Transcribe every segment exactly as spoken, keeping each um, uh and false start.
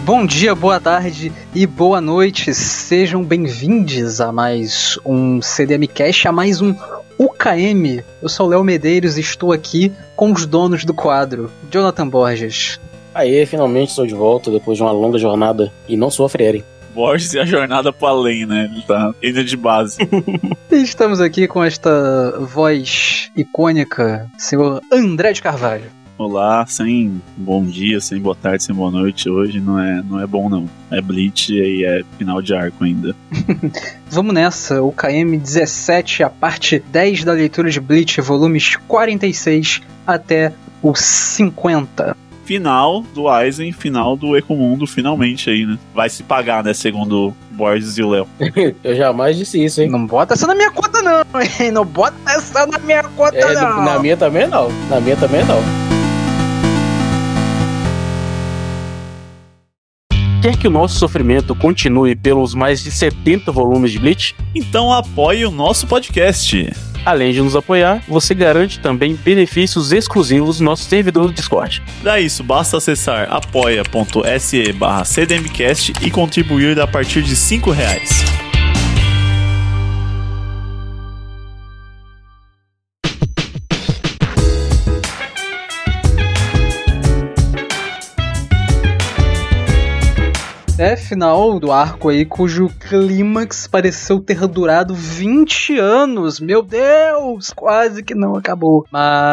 Bom dia, boa tarde e boa noite. Sejam bem-vindos a mais um C D M Cast, a mais um U K M. Eu sou o Léo Medeiros e estou aqui com os donos do quadro, Jonathan Borges. Aê, finalmente estou de volta depois de uma longa jornada e não sofrerem. Borges e a jornada pro além, né? Ele tá indo de base. E estamos aqui com esta voz icônica, senhor André de Carvalho. Olá, sem bom dia, sem boa tarde, sem boa noite. Hoje não é, não é bom, não. É Bleach e é final de arco ainda. Vamos nessa, o K M dezessete, a parte dez da leitura de Bleach, volumes quarenta e seis até o cinquenta. Final do Aizen, final do Ecomundo, finalmente aí, né? Vai se pagar, né? Segundo Borges e o Léo. Eu jamais disse isso, hein? Não bota essa na minha conta, não, hein? Não bota essa na minha conta, é, não. Na minha também não. Na minha também não. Quer que o nosso sofrimento continue pelos mais de setenta volumes de Bleach? Então apoie o nosso podcast. Além de nos apoiar, você garante também benefícios exclusivos no nosso servidor do Discord. Para isso, basta acessar apoia.se barra cdmcast e contribuir a partir de cinco reais. É final do arco aí, cujo clímax pareceu ter durado vinte anos. Meu Deus, quase que não acabou.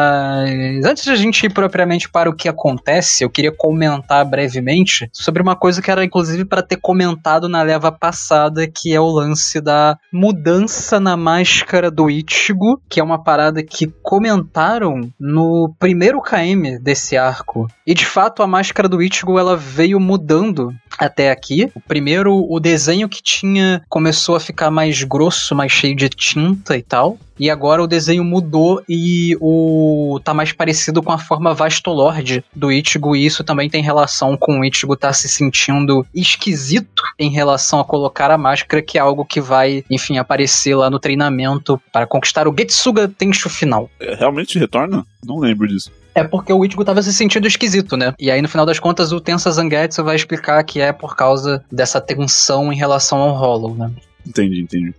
Mas antes de a gente ir propriamente para o que acontece, eu queria comentar brevemente sobre uma coisa que era inclusive para ter comentado na leva passada, que é o lance da mudança na máscara do Ichigo, que é uma parada que comentaram no primeiro K M desse arco. E de fato a máscara do Ichigo ela veio mudando até aqui. O primeiro, o desenho que tinha começou a ficar mais grosso, mais cheio de tinta e tal. E agora o desenho mudou e o tá mais parecido com a forma Vastolord do Ichigo, e isso também tem relação com o Ichigo estar tá se sentindo esquisito em relação a colocar a máscara, que é algo que vai, enfim, aparecer lá no treinamento para conquistar o Getsuga Tensho final. É, realmente retorna? Não lembro disso. É porque o Ichigo tava se sentindo esquisito, né? E aí, no final das contas, o Tensa Zangetsu vai explicar que é por causa dessa tensão em relação ao Hollow, né? Entendi, entendi.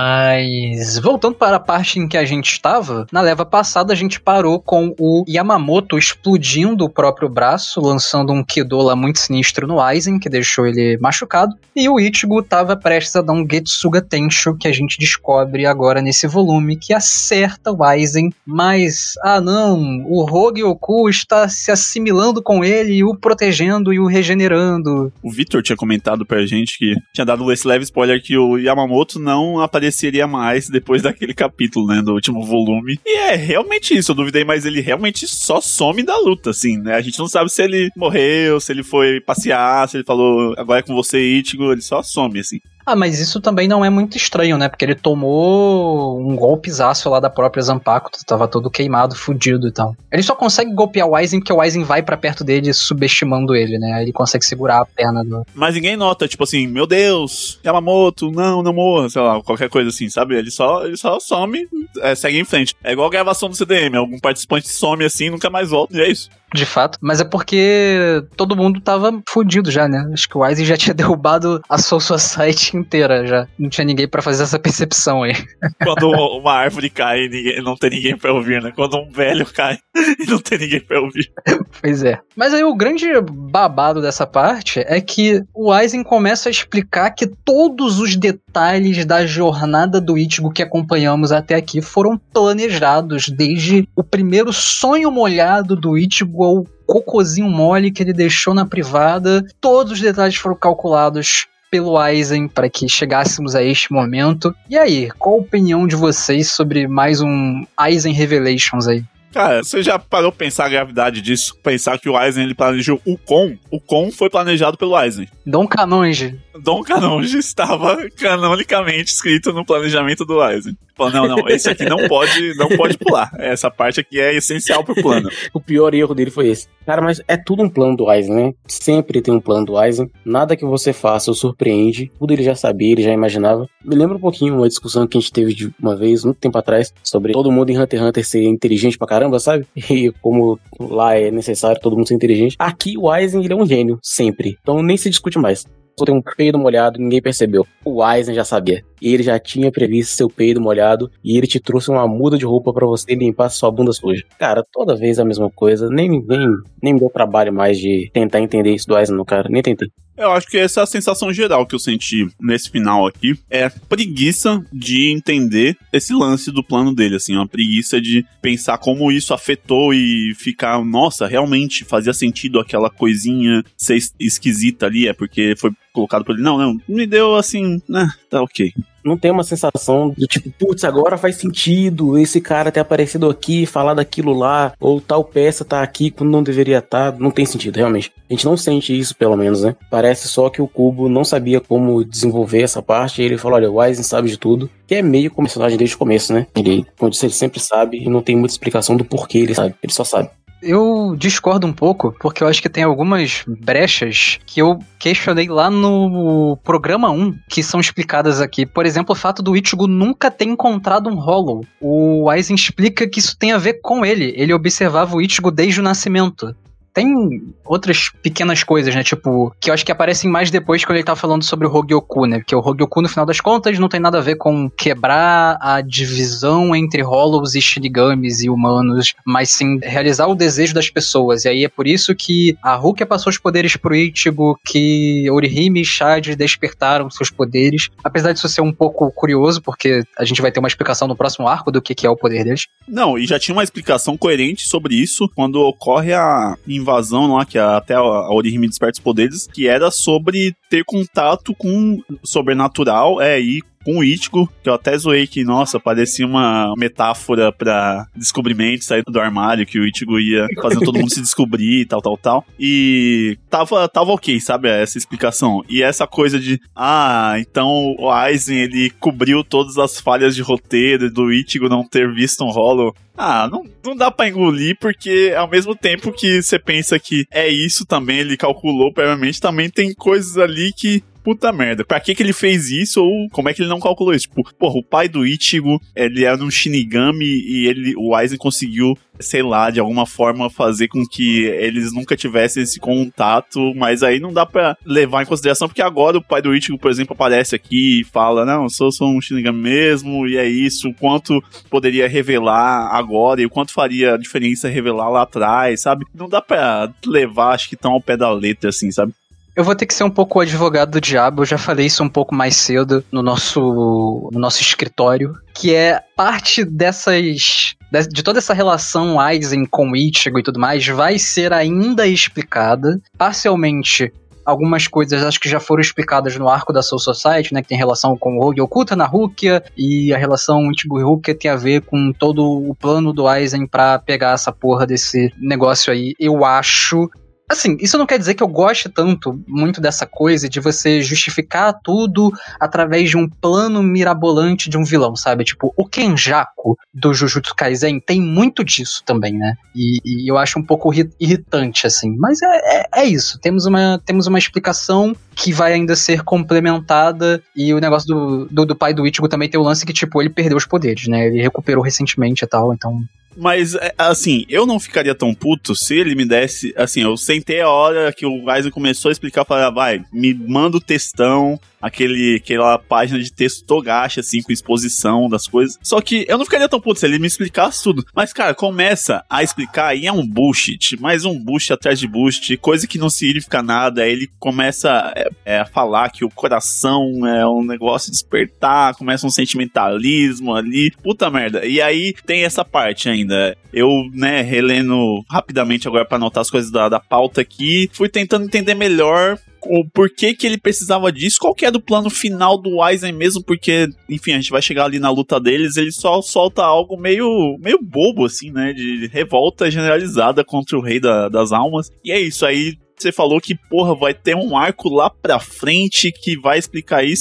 Mas, voltando para a parte em que a gente estava, na leva passada a gente parou com o Yamamoto explodindo o próprio braço, lançando um Kido lá muito sinistro no Aizen, que deixou ele machucado, e o Ichigo estava prestes a dar um Getsuga Tensho, que a gente descobre agora nesse volume, que acerta o Aizen, mas, ah não, o Hogyoku está se assimilando com ele, o protegendo e o regenerando. O Victor tinha comentado pra gente que tinha dado esse leve spoiler que o Yamamoto não apareceria mais depois daquele capítulo, né, do último volume. E é realmente isso, eu duvidei, mas ele realmente só some da luta, assim, né? A gente não sabe se ele morreu, se ele foi passear, se ele falou, agora é com você, Ichigo, ele só some, assim. Ah, mas isso também não é muito estranho, né? Porque ele tomou um golpezaço lá da própria Zanpakuto, tava todo queimado, fudido e tal. Ele só consegue golpear o Aizen porque o Aizen vai pra perto dele subestimando ele, né? Aí ele consegue segurar a perna do... Mas ninguém nota, tipo assim, meu Deus, Yamamoto, não, não morra, sei lá, qualquer coisa assim, sabe? Ele só, ele só some, é, segue em frente. É igual a gravação do C D M, algum participante some assim, nunca mais volta, e é isso. De fato, mas é porque todo mundo tava fudido já, né? Acho que o Aizen já tinha derrubado a Soul Society inteira já. Não tinha ninguém pra fazer essa percepção aí. Quando uma árvore cai e ninguém, não tem ninguém pra ouvir, né? Quando um velho cai e não tem ninguém pra ouvir. Pois é. Mas aí o grande babado dessa parte é que o Aizen começa a explicar que todos os detalhes da jornada do Ichigo que acompanhamos até aqui foram planejados desde o primeiro sonho molhado do Ichigo ao cocôzinho mole que ele deixou na privada. Todos os detalhes foram calculados pelo Aizen para que chegássemos a este momento. E aí, qual a opinião de vocês sobre mais um Aizen Revelations aí? Cara, você já parou pra pensar a gravidade disso? Pensar que o Aizen, ele planejou o Kon. O Kon foi planejado pelo Aizen. Dom Canonge. Dom Canonge estava canonicamente escrito no planejamento do Aizen. Fala, não, não, esse aqui não pode, não pode pular. Essa parte aqui é essencial pro plano. O pior erro dele foi esse. Cara, mas é tudo um plano do Aizen, né? Sempre tem um plano do Aizen. Nada que você faça o surpreende. Tudo ele já sabia, ele já imaginava. Me lembra um pouquinho uma discussão que a gente teve de uma vez, muito tempo atrás, sobre todo mundo em Hunter x Hunter ser inteligente pra caramba, sabe? E como lá é necessário todo mundo ser inteligente. Aqui o Aizen, ele é um gênio, sempre. Então nem se discute mais. Só tem um peido molhado, ninguém percebeu. O Aizen já sabia. E ele já tinha previsto seu peido molhado e ele te trouxe uma muda de roupa pra você limpar sua bunda suja. Cara, toda vez a mesma coisa. Nem, nem, nem me deu trabalho mais de tentar entender isso do Aizen, não, cara. Nem tentei. Eu acho que essa é a sensação geral que eu senti nesse final aqui. É preguiça de entender esse lance do plano dele, assim. Uma preguiça de pensar como isso afetou e ficar, nossa, realmente fazia sentido aquela coisinha ser esquisita ali. É porque foi colocado por ele. Não, não, me deu assim, né, tá ok. Não tem uma sensação do tipo, putz, agora faz sentido esse cara ter aparecido aqui, falar daquilo lá, ou tal peça tá aqui quando não deveria estar. Não tem sentido, realmente. A gente não sente isso, pelo menos, né? Parece só que o Kubo não sabia como desenvolver essa parte, e ele falou, olha, o Aizen sabe de tudo, que é meio como personagem desde o começo, né? Ele, como eu disse, ele sempre sabe e não tem muita explicação do porquê ele sabe, ele só sabe. Eu discordo um pouco, porque eu acho que tem algumas brechas que eu questionei lá no programa um, que são explicadas aqui. Por exemplo, o fato do Ichigo nunca ter encontrado um Hollow. O Aizen explica que isso tem a ver com ele. Ele observava o Ichigo desde o nascimento. Tem outras pequenas coisas, né, tipo, que eu acho que aparecem mais depois quando ele tá falando sobre o Hogyoku, né, porque o Hogyoku, no final das contas, não tem nada a ver com quebrar a divisão entre Hollows e Shinigamis e humanos, mas sim realizar o desejo das pessoas, e aí é por isso que a Rukia passou os poderes pro Ichigo, que Orihime e Chade despertaram seus poderes, apesar disso ser um pouco curioso, porque a gente vai ter uma explicação no próximo arco do que, que é o poder deles. Não, e já tinha uma explicação coerente sobre isso quando ocorre a invasão lá, que até a Orihime desperta os poderes, que era sobre ter contato com o sobrenatural, é, e com o Ichigo, que eu até zoei que, nossa, parecia uma metáfora pra descobrimento, sair do armário, que o Ichigo ia fazendo todo mundo se descobrir e tal, tal, tal. E tava, tava ok, sabe, essa explicação. E essa coisa de, ah, então o Aizen, ele cobriu todas as falhas de roteiro do Ichigo não ter visto um Hollow. Ah, não, não dá pra engolir, porque ao mesmo tempo que você pensa que é isso também, ele calculou previamente, também tem coisas ali que, puta merda, pra que que ele fez isso, ou como é que ele não calculou isso? Tipo, porra, o pai do Ichigo, ele era um Shinigami e ele, o Aizen conseguiu, sei lá, de alguma forma fazer com que eles nunca tivessem esse contato, mas aí não dá pra levar em consideração, porque agora o pai do Ichigo, por exemplo, aparece aqui e fala, não, eu sou, sou um Shinigami mesmo, e é isso, o quanto poderia revelar agora, e o quanto faria diferença revelar lá atrás, sabe? Não dá pra levar, acho que tão ao pé da letra, assim, sabe? Eu vou ter que ser um pouco o advogado do diabo, eu já falei isso um pouco mais cedo no nosso, no nosso escritório, que é parte dessas, de toda essa relação Aizen com Ichigo e tudo mais, vai ser ainda explicada, parcialmente. Algumas coisas acho que já foram explicadas no arco da Soul Society, né, que tem relação com o Hogyoku na Rukia, e a relação Ichigo e Rukia tem a ver com todo o plano do Aizen pra pegar essa porra desse negócio aí, eu acho. Assim, isso não quer dizer que eu goste tanto, muito dessa coisa de você justificar tudo através de um plano mirabolante de um vilão, sabe? Tipo, o Kenjaku do Jujutsu Kaisen tem muito disso também, né? E, e eu acho um pouco irritante, assim. Mas é, é, é isso, temos uma, temos uma explicação que vai ainda ser complementada, e o negócio do, do, do pai do Ichigo também tem o lance que, tipo, ele perdeu os poderes, né? Ele recuperou recentemente e tal, então... Mas, assim, eu não ficaria tão puto se ele me desse... Assim, eu sentei a hora que o Aizen começou a explicar, falei, ah, vai, me manda o textão, aquele, aquela página de texto Togashi, assim, com exposição das coisas. Só que eu não ficaria tão puto se ele me explicasse tudo. Mas, cara, começa a explicar e é um bullshit, mais um bullshit atrás de bullshit, coisa que não significa nada. Aí ele começa é, é, a falar que o coração é um negócio de despertar, começa um sentimentalismo ali, puta merda. E aí tem essa parte ainda. Eu, né, relendo rapidamente agora pra anotar as coisas da, da pauta aqui, fui tentando entender melhor o porquê que ele precisava disso, qual que é do plano final do Aizen mesmo, porque, enfim, a gente vai chegar ali na luta deles, ele só solta algo meio, meio bobo, assim, né, de revolta generalizada contra o Rei da, das Almas, e é isso, aí você falou que, porra, vai ter um arco lá pra frente que vai explicar isso, e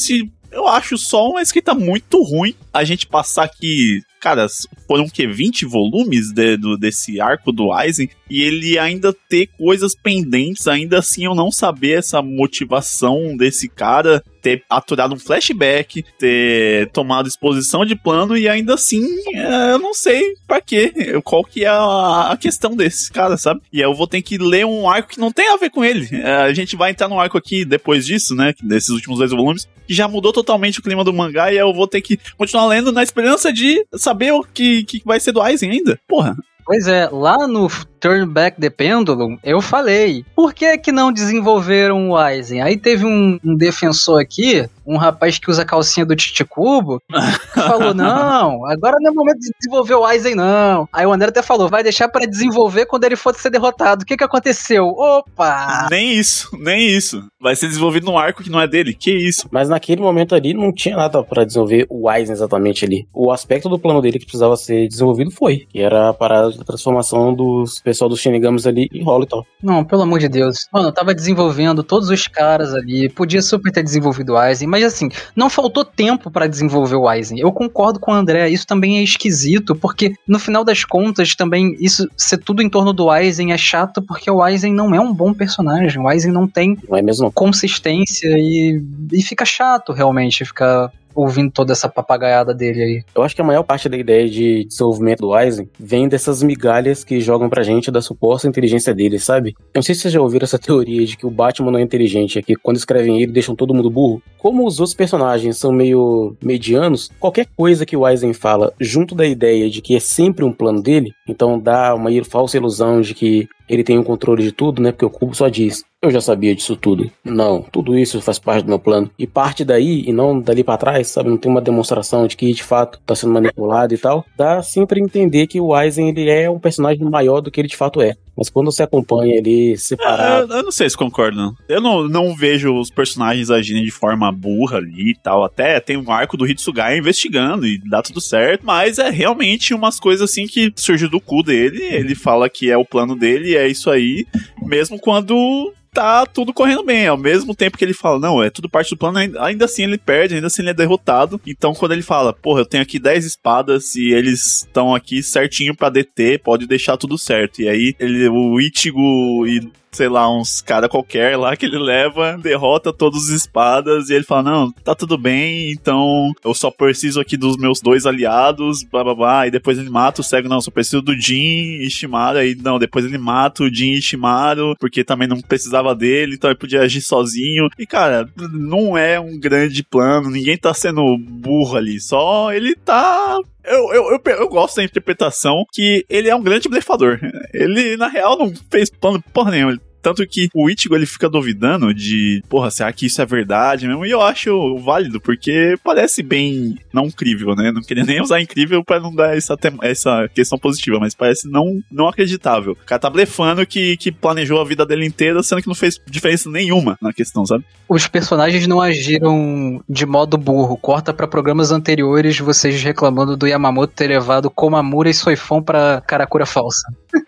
eu acho só uma escrita muito ruim a gente passar aqui. Cara, foram o quê? vinte volumes de, do, desse arco do Aizen, e ele ainda ter coisas pendentes, ainda assim eu não saber essa motivação desse cara, ter aturado um flashback, ter tomado exposição de plano, e ainda assim é, eu não sei pra quê, qual que é a, a questão desse cara, sabe? E eu vou ter que ler um arco que não tem a ver com ele. É, a gente vai entrar num arco aqui depois disso, né, desses últimos dois volumes, que já mudou totalmente o clima do mangá, e eu vou ter que continuar lendo na esperança de saber o que, que vai ser do Aizen ainda. Porra. Pois é, lá no Turn Back the Pendulum, eu falei, por que que não desenvolveram o Aizen? Aí teve um, um defensor aqui, um rapaz que usa a calcinha do Titicubo, que falou, não, agora não é momento de desenvolver o Aizen, não. Aí o André até falou, vai deixar pra desenvolver quando ele for ser derrotado. O que que aconteceu? Opa! Nem isso, nem isso. Vai ser desenvolvido num arco que não é dele, que isso? Mas naquele momento ali não tinha nada pra desenvolver o Aizen exatamente ali. O aspecto do plano dele que precisava ser desenvolvido foi, que era a parada da transformação dos pessoal dos Shinigamis ali em rolo e tal. Não, pelo amor de Deus. Mano, eu tava desenvolvendo todos os caras ali, podia super ter desenvolvido o Aizen, mas assim, não faltou tempo pra desenvolver o Aizen. Eu concordo com o André, isso também é esquisito, porque no final das contas também, isso ser tudo em torno do Aizen é chato, porque o Aizen não é um bom personagem, o Aizen não tem Não é mesmo? consistência e, e fica chato realmente ficar ouvindo toda essa papagaiada dele aí. Eu acho que a maior parte da ideia de desenvolvimento do Aizen vem dessas migalhas que jogam pra gente da suposta inteligência dele, sabe? Eu não sei se vocês já ouviram essa teoria de que o Batman não é inteligente, é que quando escrevem ele deixam todo mundo burro. Como os outros personagens são meio medianos, qualquer coisa que o Aizen fala junto da ideia de que é sempre um plano dele, então dá uma falsa ilusão de que ele tem o controle de tudo, né? Porque o Cubo só diz, eu já sabia disso tudo. Não, tudo isso faz parte do meu plano. E parte daí, e não dali pra trás, sabe? Não tem uma demonstração de que, de fato, tá sendo manipulado e tal. Dá sempre a entender que o Aizen, ele é um personagem maior do que ele de fato é. Mas quando você acompanha ele separado... Eu, eu não sei se concordo, não. Eu não, não vejo os personagens agindo de forma burra ali e tal. Até tem um arco do Hitsugaya investigando e dá tudo certo. Mas é realmente umas coisas assim que surgiu do cu dele. Ele fala que é o plano dele e é isso aí. Mesmo quando... tá tudo correndo bem, ao mesmo tempo que ele fala, não, é tudo parte do plano, ainda assim ele perde, ainda assim ele é derrotado. Então quando ele fala, porra, eu tenho aqui dez espadas e eles estão aqui certinho pra deter, pode deixar tudo certo. E aí ele, o Ichigo e sei lá, uns cara qualquer lá que ele leva, derrota todos os espadas e ele fala, não, tá tudo bem, então eu só preciso aqui dos meus dois aliados, blá blá blá, e depois ele mata o cego, não, só preciso do Jin e Shimaru, aí não, depois ele mata o Jin e Shimaru, porque também não precisava dele, então ele podia agir sozinho, e cara, não é um grande plano, ninguém tá sendo burro ali, só ele tá... Eu, eu, eu, eu gosto da interpretação que ele é um grande blefador. Ele, na real, não fez plano porra nenhuma. Tanto que o Ichigo, ele fica duvidando de, porra, será que isso é verdade mesmo? E eu acho válido, porque parece bem não crível, né? Não queria nem usar incrível pra não dar essa, essa questão positiva, mas parece não, não acreditável. O cara tá blefando que, que planejou a vida dele inteira, sendo que não fez diferença nenhuma na questão, sabe? Os personagens não agiram de modo burro. Corta pra programas anteriores, vocês reclamando do Yamamoto ter levado Komamura e Soifon pra Karakura falsa.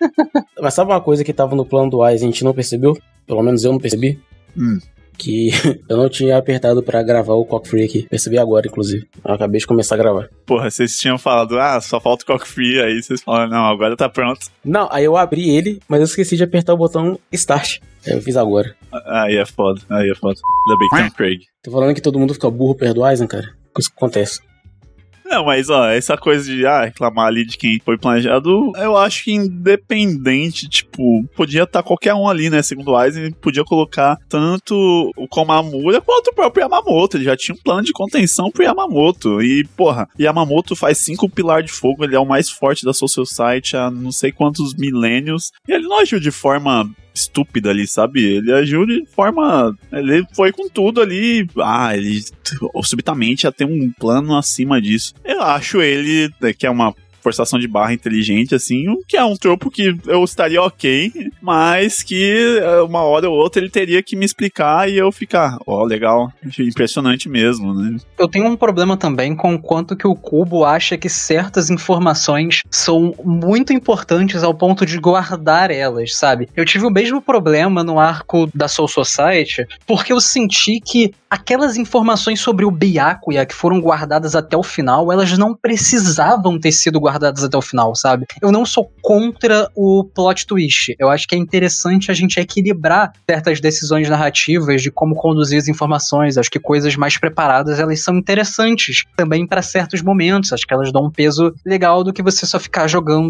Mas sabe uma coisa que tava no plano do Aizen, a gente não percebeu? Pelo menos eu não percebi? Hum. Que eu não tinha apertado pra gravar o Cock Free aqui. Percebi agora, inclusive. Eu acabei de começar a gravar. Porra, vocês tinham falado, ah, só falta o Cock Free, aí vocês falaram, não, agora tá pronto. Não, aí eu abri ele, mas eu esqueci de apertar o botão Start. Eu fiz agora. Aí é foda, aí é foda. Ainda bem que tem um Craig. Tô falando que todo mundo fica burro perto do Aizen, cara. Isso que acontece. Não, mas ó, essa coisa de ah, reclamar ali de quem foi planejado, eu acho que independente, tipo, podia estar tá qualquer um ali, né? Segundo o Aizen, podia colocar tanto o Komamura quanto o próprio Yamamoto. Ele já tinha um plano de contenção pro Yamamoto. E, porra, Yamamoto faz cinco pilar de fogo, ele é o mais forte da Soul Society há não sei quantos milênios. E ele não agiu de forma estúpida ali, sabe? Ele agiu de forma... Ele foi com tudo ali. Ah, ele subitamente ia ter um plano acima disso. Eu acho ele, que é uma forçação de barra inteligente, assim, o que é um tropo que eu estaria ok, mas que uma hora ou outra ele teria que me explicar e eu ficar, ó, oh, legal, impressionante mesmo, né? Eu tenho um problema também com o quanto que o Kubo acha que certas informações são muito importantes ao ponto de guardar elas, sabe? Eu tive o mesmo problema no arco da Soul Society, porque eu senti que aquelas informações sobre o Byakuya que foram guardadas até o final, elas não precisavam ter sido guardadas até o final, sabe? Eu não sou contra o plot twist. Eu acho que é interessante a gente equilibrar certas decisões narrativas de como conduzir as informações. Acho que coisas mais preparadas, elas são interessantes também para certos momentos. Acho que elas dão um peso legal do que você só ficar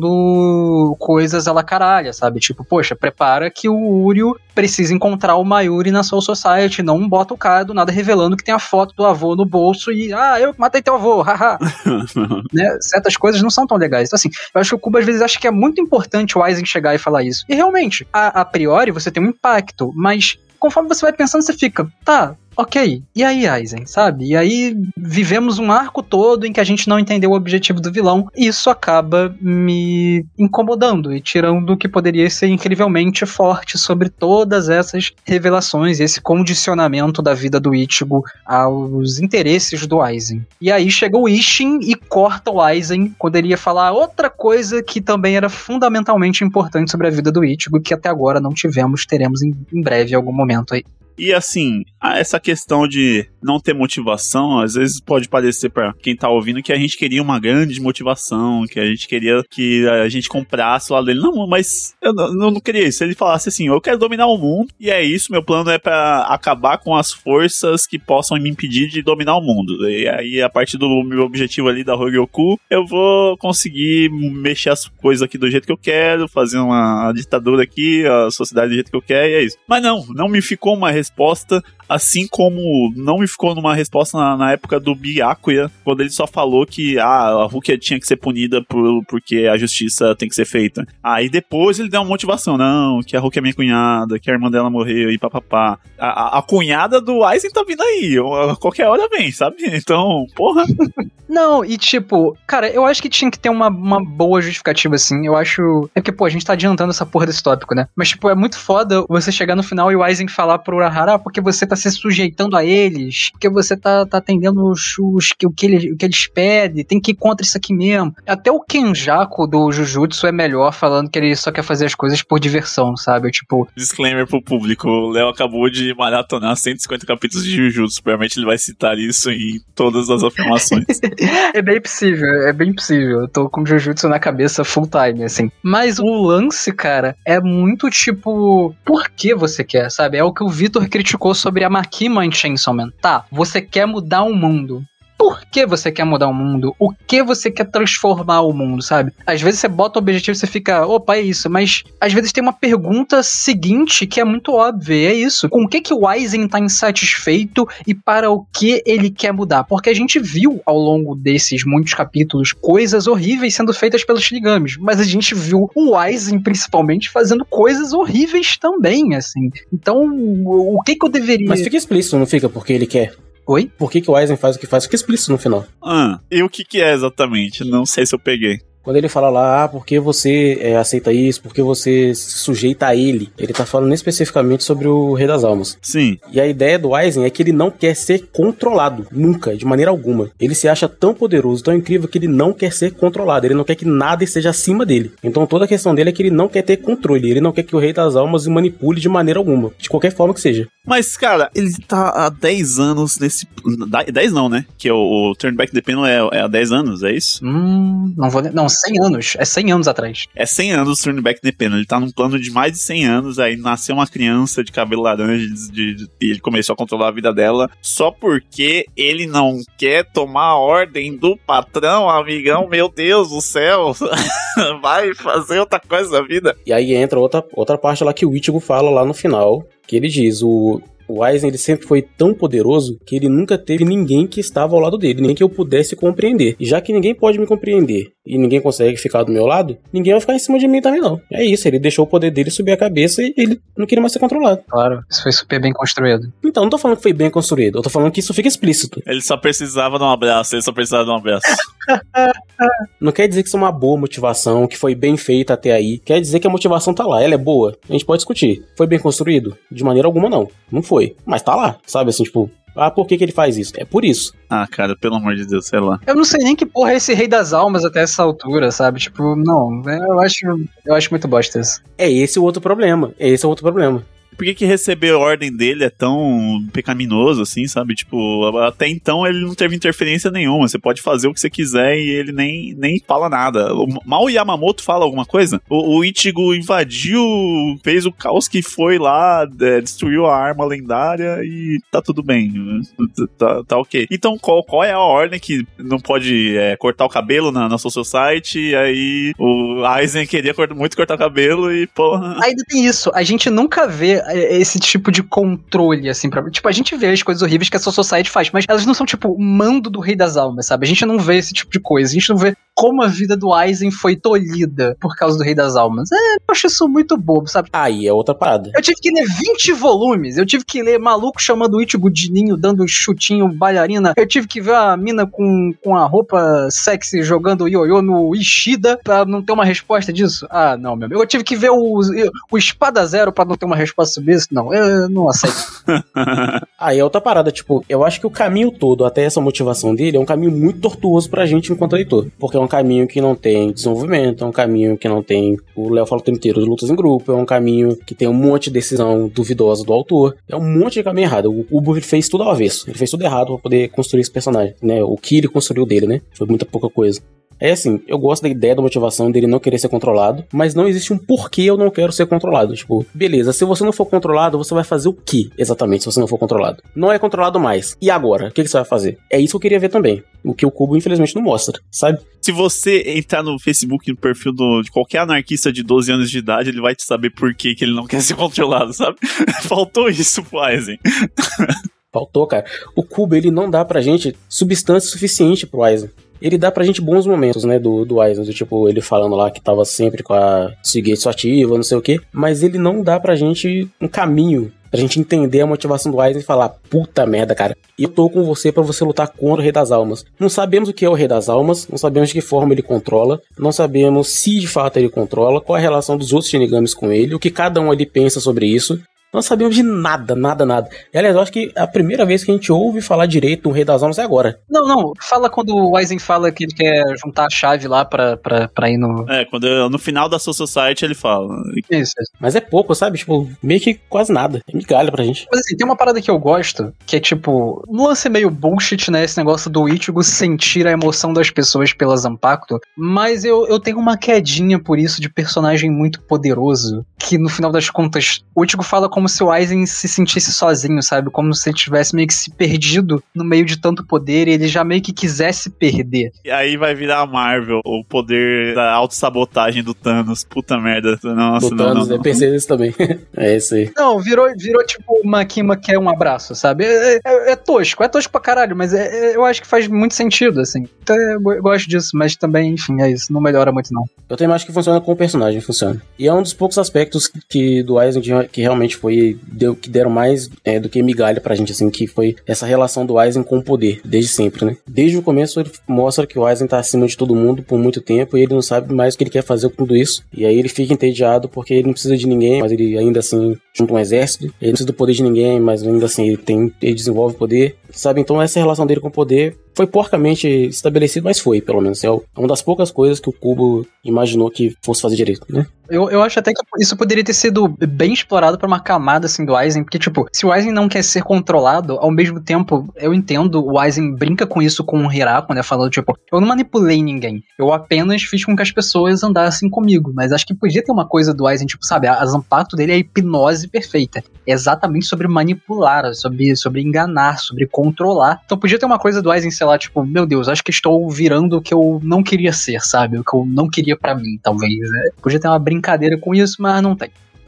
jogando coisas à la caralha, sabe? Tipo, poxa, prepara que o Uryu precisa encontrar o Mayuri na Soul Society, não bota o cara do nada revelando que tem a foto do avô no bolso e, ah, eu matei teu avô, haha. Né? Certas coisas não são tão legais. Então, assim, eu acho que o Kubo às vezes acha que é muito importante o Aizen chegar e falar isso. E realmente, a, a priori, você tem um impacto, mas conforme você vai pensando, você fica, tá, ok, e aí, Aizen, sabe? E aí vivemos um arco todo em que a gente não entendeu o objetivo do vilão, e isso acaba me incomodando e tirando o que poderia ser incrivelmente forte sobre todas essas revelações, esse condicionamento da vida do Ichigo aos interesses do Aizen. E aí chega o Ishin e corta o Aizen quando ele ia falar outra coisa que também era fundamentalmente importante sobre a vida do Ichigo, que até agora não tivemos, teremos em, em breve, em algum momento aí. E assim, essa questão de não ter motivação, às vezes pode parecer pra quem tá ouvindo que a gente queria uma grande motivação, que a gente queria que a gente comprasse o lado dele. Não, mas eu não, eu não queria isso. Ele falasse assim, eu quero dominar o mundo, e é isso, meu plano é pra acabar com as forças que possam me impedir de dominar o mundo. E aí, a partir do meu objetivo ali da Hogyoku, eu vou conseguir mexer as coisas aqui do jeito que eu quero, fazer uma ditadura aqui, a sociedade do jeito que eu quero, e é isso. Mas não, não me ficou uma resposta resposta, assim como não me ficou numa resposta na, na época do Byakuya, quando ele só falou que ah, a Rukia tinha que ser punida por, porque a justiça tem que ser feita. Aí depois ele deu uma motivação, não, que a Rukia é minha cunhada, que a irmã dela morreu e papapá. A, a, a cunhada do Aizen tá vindo aí, a qualquer hora vem, sabe? Então, porra. Não, e tipo, cara, eu acho que tinha que ter uma, uma boa justificativa, assim. Eu acho... É porque, pô, a gente tá adiantando essa porra desse tópico, né? Mas, tipo, é muito foda você chegar no final e o Aizen falar pro Urahara, ah, porque você tá se sujeitando a eles, porque você tá, tá atendendo os, os, o, que eles, o que eles pedem, tem que ir contra isso aqui mesmo. Até o Kenjaku do Jujutsu é melhor falando que ele só quer fazer as coisas por diversão, sabe? Tipo... Disclaimer pro público, o Léo acabou de maratonar cento e cinquenta capítulos de Jujutsu, provavelmente ele vai citar isso em todas as afirmações. É bem possível, é bem possível. Eu tô com Jujutsu na cabeça full time, assim. Mas o lance, cara, é muito tipo... Por que você quer, sabe? É o que o Vitor criticou sobre a Makima em Chainsaw Man. Tá, você quer mudar o mundo. Por que você quer mudar o mundo? O que você quer transformar o mundo, sabe? Às vezes você bota o objetivo e você fica, opa, é isso. Mas às vezes tem uma pergunta seguinte que é muito óbvia, e é isso. Com o que que o Aizen tá insatisfeito e para o que ele quer mudar? Porque a gente viu ao longo desses muitos capítulos coisas horríveis sendo feitas pelos Shinigamis, mas a gente viu o Aizen principalmente fazendo coisas horríveis também, assim. Então, o que que eu deveria... Mas fica explícito, não fica? Porque ele quer. Oi? Por que que o Aizen faz o que faz? Fica explícito no final. Ah, e o que que é exatamente? Não sei se eu peguei. Quando ele fala lá, ah, por que você é, aceita isso, por que você se sujeita a ele, ele tá falando especificamente sobre o Rei das Almas. Sim. E a ideia do Aizen é que ele não quer ser controlado, nunca, de maneira alguma. Ele se acha tão poderoso, tão incrível, que ele não quer ser controlado, ele não quer que nada esteja acima dele. Então toda a questão dele é que ele não quer ter controle, ele não quer que o Rei das Almas o manipule de maneira alguma, de qualquer forma que seja. Mas, cara, ele tá há dez anos nesse... dez não, né? Que o, o Turn Back the Pendulum é, é há dez anos, é isso? Hum, não vou... Não, cem anos. É cem anos atrás. É cem anos o Turn Back the Pendulum. Ele tá num plano de mais de cem anos, aí nasceu uma criança de cabelo laranja de, de, de, e ele começou a controlar a vida dela só porque ele não quer tomar a ordem do patrão, amigão. Meu Deus do céu. Vai fazer outra coisa da vida. E aí entra outra, outra parte lá que o Ichigo fala lá no final, que ele diz, o... O Aizen, ele sempre foi tão poderoso que ele nunca teve ninguém que estava ao lado dele, ninguém que eu pudesse compreender. E já que ninguém pode me compreender, e ninguém consegue ficar do meu lado, ninguém vai ficar em cima de mim também não. É isso, ele deixou o poder dele subir a cabeça e ele não queria mais ser controlado. Claro, isso foi super bem construído. Então, não tô falando que foi bem construído, eu tô falando que isso fica explícito. Ele só precisava de um abraço, ele só precisava de um abraço. Não quer dizer que isso é uma boa motivação, que foi bem feita até aí. Quer dizer que a motivação tá lá, ela é boa. A gente pode discutir. Foi bem construído? De maneira alguma, não. Não foi. Mas tá lá, sabe? Assim, tipo, ah, por que que ele faz isso? É por isso. Ah, cara, pelo amor de Deus, sei lá. Eu não sei nem que porra é esse Rei das Almas até essa altura, sabe? Tipo, não, eu acho, eu acho muito bosta isso. É esse o outro problema. É esse o outro problema. Por que que receber a ordem dele é tão pecaminoso, assim, sabe? Tipo, até então ele não teve interferência nenhuma. Você pode fazer o que você quiser e ele nem, nem fala nada. O, mal o Yamamoto fala alguma coisa. O, o Ichigo invadiu, fez o caos que foi lá, é, destruiu a arma lendária e tá tudo bem. Tá, tá ok. Então, qual, qual é a ordem que não pode é, cortar o cabelo na, na Social Site? E aí o Aizen queria cortar, muito cortar o cabelo e, porra... Ainda tem isso. A gente nunca vê esse tipo de controle, assim, pra... tipo, a gente vê as coisas horríveis que a Soul Society faz, mas elas não são, tipo, o mando do Rei das Almas, sabe? A gente não vê esse tipo de coisa, a gente não vê como a vida do Aizen foi tolhida por causa do Rei das Almas. É, eu acho isso muito bobo, sabe? Aí é outra parada. Eu tive que ler vinte volumes, eu tive que ler maluco chamando o Ichigo de ninho, dando chutinho bailarina, eu tive que ver a mina com, com a roupa sexy jogando ioiô no Ishida pra não ter uma resposta disso. Ah, não, meu amigo. Eu tive que ver o, o Espada Zero pra não ter uma resposta sobre isso. Não, eu não aceito. Aí é outra parada, tipo, eu acho que o caminho todo até essa motivação dele é um caminho muito tortuoso pra gente enquanto leitor. Porque é um caminho que não tem desenvolvimento, é um caminho que não tem, o Léo fala o tempo inteiro, de lutas em grupo, é um caminho que tem um monte de decisão duvidosa do autor, é um monte de caminho errado. O Kubo fez tudo ao avesso, ele fez tudo errado pra poder construir esse personagem, né? O que ele construiu dele, né? Foi muita pouca coisa. É assim, eu gosto da ideia da motivação dele não querer ser controlado, mas não existe um porquê eu não quero ser controlado. Tipo, beleza, se você não for controlado, você vai fazer o que exatamente se você não for controlado? Não é controlado mais. E agora? O que, que você vai fazer? É isso que eu queria ver também. O que o Kubo, infelizmente, não mostra, sabe? Se você entrar no Facebook, no perfil do, de qualquer anarquista de doze anos de idade, ele vai te saber por que, que ele não quer ser controlado, sabe? Faltou isso pro Aizen. Faltou, cara. O Kubo, ele não dá pra gente substância suficiente pro Aizen. Ele dá pra gente bons momentos, né, do, do Aizen, do tipo, ele falando lá que tava sempre com a Seagate ativa, não sei o que, mas ele não dá pra gente um caminho pra gente entender a motivação do Aizen e falar, puta merda, cara, eu tô com você pra você lutar contra o Rei das Almas. Não sabemos o que é o Rei das Almas, não sabemos de que forma ele controla, não sabemos se de fato ele controla, qual é a relação dos outros Shinigamis com ele, o que cada um ali pensa sobre isso. Não sabemos de nada, nada, nada. E, aliás, eu acho que a primeira vez que a gente ouve falar direito do Rei das Almas é agora. Não, não. Fala quando o Aizen fala que ele quer juntar a chave lá pra, pra, pra ir no... É, quando no final da Soul Society ele fala. Isso, isso. Mas é pouco, sabe? Tipo, meio que quase nada. É migalha pra gente. Mas assim, tem uma parada que eu gosto, que é tipo... Um lance meio bullshit, né? Esse negócio do Ichigo sentir a emoção das pessoas pela Zanpakuto. Mas eu, eu tenho uma quedinha por isso de personagem muito poderoso. Que no final das contas, o Ichigo fala com como se o Aizen se sentisse sozinho, sabe? Como se ele tivesse meio que se perdido no meio de tanto poder e ele já meio que quisesse perder. E aí vai virar a Marvel, o poder da autossabotagem do Thanos. Puta merda. Nossa, do não, Thanos, não, eu pensei nisso também. É isso aí. Não, virou, virou tipo uma Kima quer um abraço, sabe? É, é, é tosco, é tosco pra caralho, mas é, é, eu acho que faz muito sentido, assim. Então eu gosto disso, mas também, enfim, é isso. Não melhora muito, não. Eu também acho que funciona com o personagem, funciona. E é um dos poucos aspectos que, que do Aizen que realmente foi Deu, que deram mais é, do que migalha pra gente, assim, que foi essa relação do Aizen com o poder, desde sempre, né? Desde o começo ele mostra que o Aizen tá acima de todo mundo por muito tempo e ele não sabe mais o que ele quer fazer com tudo isso. E aí ele fica entediado porque ele não precisa de ninguém, mas ele ainda assim junta um exército. Ele não precisa do poder de ninguém, mas ainda assim ele, tem, ele desenvolve poder, sabe? Então essa relação dele com o poder foi porcamente estabelecido, mas foi, pelo menos. É uma das poucas coisas que o Kubo imaginou que fosse fazer direito, né? Eu, eu acho até que isso poderia ter sido bem explorado pra uma camada, assim, do Aizen, porque, tipo, se o Aizen não quer ser controlado, ao mesmo tempo, eu entendo, o Aizen brinca com isso com o Hiraku, né, falando, tipo, eu não manipulei ninguém, eu apenas fiz com que as pessoas andassem comigo, mas acho que podia ter uma coisa do Aizen, tipo, sabe, a Zanpakuto dele é a hipnose perfeita, é exatamente sobre manipular, sobre, sobre enganar, sobre controlar, então podia ter uma coisa do Aizen, sei lá, tipo, meu Deus, acho que estou virando o que eu não queria ser, sabe, o que eu não queria pra mim, talvez, né, podia ter uma brincadeira com isso, mas não tem.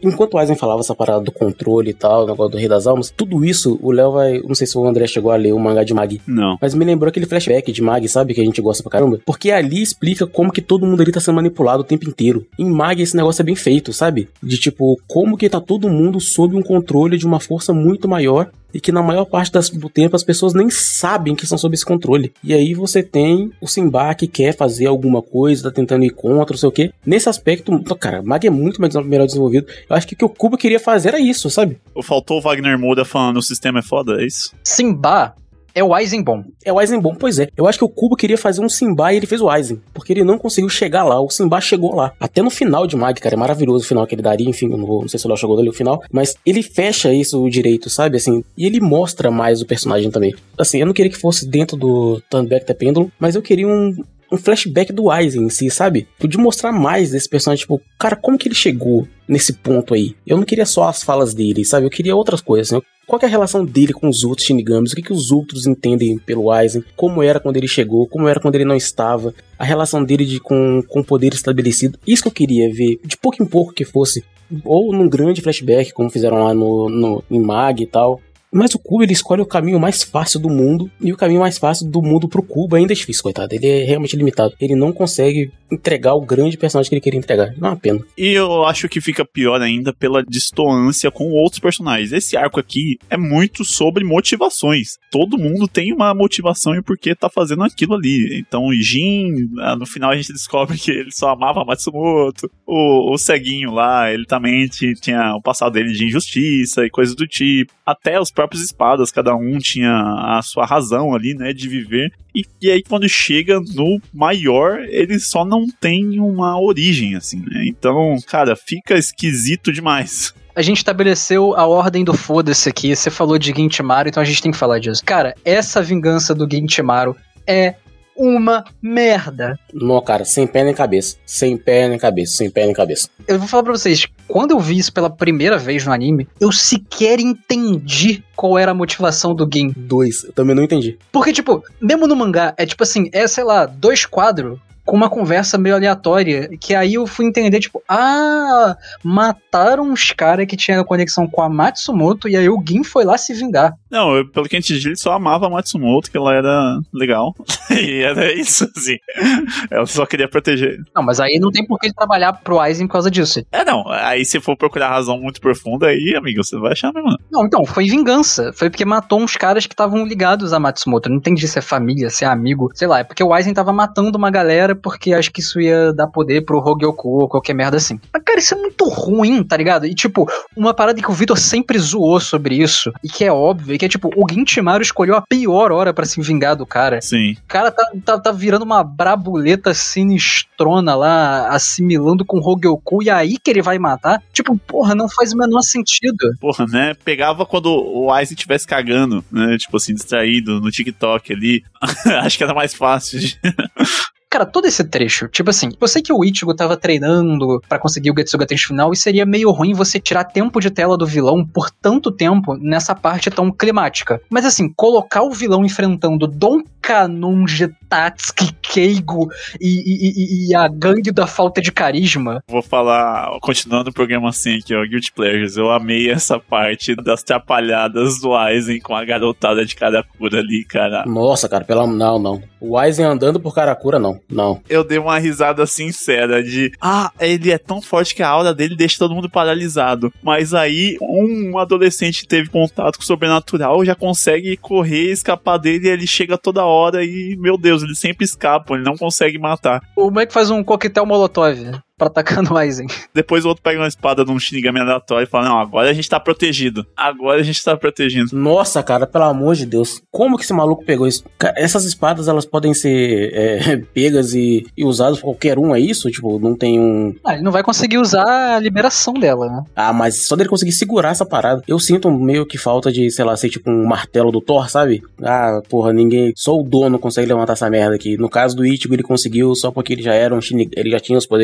enquanto o Aizen falava essa parada do controle e tal, o negócio do Rei das Almas, tudo isso, o Léo vai... Não sei se o André chegou a ler o mangá de Mag. Não. Mas me lembrou aquele flashback de Mag, sabe? Que a gente gosta pra caramba. Porque ali explica como que todo mundo ali tá sendo manipulado o tempo inteiro. Em Mag esse negócio é bem feito, sabe? De tipo, como que tá todo mundo sob um controle de uma força muito maior e que na maior parte das, do tempo as pessoas nem sabem que estão sob esse controle. E aí você tem o Simba que quer fazer alguma coisa, tá tentando ir contra, não sei o quê. Nesse aspecto, cara, Mag é muito mais melhor desenvolvido. Eu acho que o que o Kubo queria fazer era isso, sabe? Faltou o Wagner Moura falando o sistema é foda, é isso? Simba é o Aizen bom. É o Aizen bom, pois é. Eu acho que o Kubo queria fazer um Simba e ele fez o Aizen. Porque ele não conseguiu chegar lá. O Simba chegou lá. Até no final de Mag, cara. É maravilhoso o final que ele daria. Enfim, eu não, vou, não sei se o Léo chegou ali no final. Mas ele fecha isso direito, sabe? Assim, e ele mostra mais o personagem também. Assim, eu não queria que fosse dentro do Turn Back the Pendulum, mas eu queria um... um flashback do Aizen em si, sabe? Podia mostrar mais desse personagem, tipo, cara, como que ele chegou nesse ponto aí? Eu não queria só as falas dele, sabe? Eu queria outras coisas, né? Qual que é a relação dele com os outros Shinigamis? O que, que os outros entendem pelo Aizen? Como era quando ele chegou? Como era quando ele não estava? A relação dele de, com, com o poder estabelecido? Isso que eu queria ver, de pouco em pouco que fosse. Ou num grande flashback, como fizeram lá no, no, em Mag e tal. Mas o Kubo, ele escolhe o caminho mais fácil do mundo, e o caminho mais fácil do mundo pro Kubo ainda é difícil, coitado. Ele é realmente limitado. Ele não consegue entregar o grande personagem que ele queria entregar. Não é uma pena. E eu acho que fica pior ainda pela distoância com outros personagens. Esse arco aqui é muito sobre motivações. Todo mundo tem uma motivação e por que tá fazendo aquilo ali. Então o Jin, no final a gente descobre que ele só amava Matsumoto. O, o ceguinho lá, ele também tinha o passado dele de injustiça e coisas do tipo. Até os próprios espadas, cada um tinha a sua razão ali, né, de viver. E, e aí quando chega no maior, ele só não tem uma origem, assim, né? Então, cara, fica esquisito demais. A gente estabeleceu a ordem do foda-se aqui. Você falou de Gintimaru, então a gente tem que falar disso. Cara, essa vingança do Gintimaru é uma merda. Não, cara, sem pé nem cabeça. Sem pé nem cabeça, sem pé nem cabeça. Eu vou falar pra vocês, quando eu vi isso pela primeira vez no anime, eu sequer entendi qual era a motivação do Gin. Dois, eu também não entendi. Porque, tipo, mesmo no mangá, é tipo assim, é, sei lá, dois quadros com uma conversa meio aleatória, que aí eu fui entender, tipo, ah, mataram os caras que tinham conexão com a Matsumoto, e aí o Gin foi lá se vingar. Não, eu, pelo que a gente diz, ele só amava a Matsumoto, que ela era legal, e era isso, assim, ela só queria proteger. Não, mas aí não tem por que ele trabalhar pro Aizen por causa disso. É, não, aí se for procurar razão muito profunda, aí, amigo, você vai achar mesmo. Não, então, foi vingança, foi porque matou uns caras que estavam ligados a Matsumoto, eu não entendi se é família, se é amigo, sei lá, é porque o Aizen tava matando uma galera porque acho que isso ia dar poder pro Hogyoku ou qualquer merda assim. Mas, cara, isso é muito ruim, tá ligado? E, tipo, uma parada que o Vitor sempre zoou sobre isso, e que é óbvio, e que é, tipo, o Gintimaru escolheu a pior hora pra se vingar do cara. Sim. O cara tá, tá, tá virando uma brabuleta sinistrona lá, assimilando com o Hogyoku, e aí que ele vai matar? Tipo, porra, não faz o menor sentido. Porra, né? Pegava quando o Aizen estivesse cagando, né? Tipo assim, distraído no TikTok ali. Acho que era mais fácil de... Cara, todo esse trecho, tipo assim, eu sei que o Ichigo tava treinando pra conseguir o Getsuga Tensho final e seria meio ruim você tirar tempo de tela do vilão por tanto tempo nessa parte tão climática. Mas assim, colocar o vilão enfrentando Don Kanon, Getatsuki, Keigo e, e, e, e a gangue da falta de carisma. Vou falar, continuando o programa assim aqui, ó, Guilty Pleasures, eu amei essa parte das trapalhadas do Aizen com a garotada de Karakura ali, cara. Nossa, cara, pela... não, não. O Aizen andando por Karakura, não. Não. Eu dei uma risada sincera de, ah, ele é tão forte que a aura dele deixa todo mundo paralisado. Mas aí, um adolescente que teve contato com o sobrenatural já consegue correr, escapar dele, e ele chega toda hora e, meu Deus, ele sempre escapa, ele não consegue matar. O moleque faz um coquetel molotov pra atacar no Aizen. Depois o outro pega uma espada de um Shinigami aleatório e fala, não, agora a gente tá protegido. Agora a gente tá protegido. Nossa, cara, pelo amor de Deus. Como que esse maluco pegou isso? Cara, essas espadas, elas podem ser é, pegas e, e usadas por qualquer um, é isso? Tipo, não tem um... Ah, ele não vai conseguir usar a liberação dela, né? Ah, mas só dele conseguir segurar essa parada. Eu sinto meio que falta de, sei lá, ser tipo um martelo do Thor, sabe? Ah, porra, ninguém... Só o dono consegue levantar essa merda aqui. No caso do Ichigo, ele conseguiu só porque ele já era um Shinigami, ele já tinha os poderes Shinigami.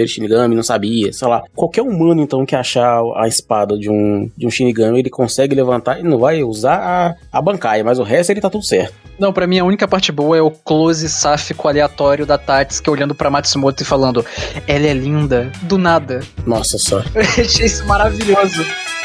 Shinigami não sabia, sei lá. Qualquer humano, então, que achar a espada de um, de um Shinigami, ele consegue levantar e não vai usar a, a Bankai, mas o resto ele tá tudo certo. Não, pra mim a única parte boa é o close sáfico aleatório da Tatsuki olhando pra Matsumoto e falando: ela é linda, do nada. Nossa só. Eu achei isso maravilhoso.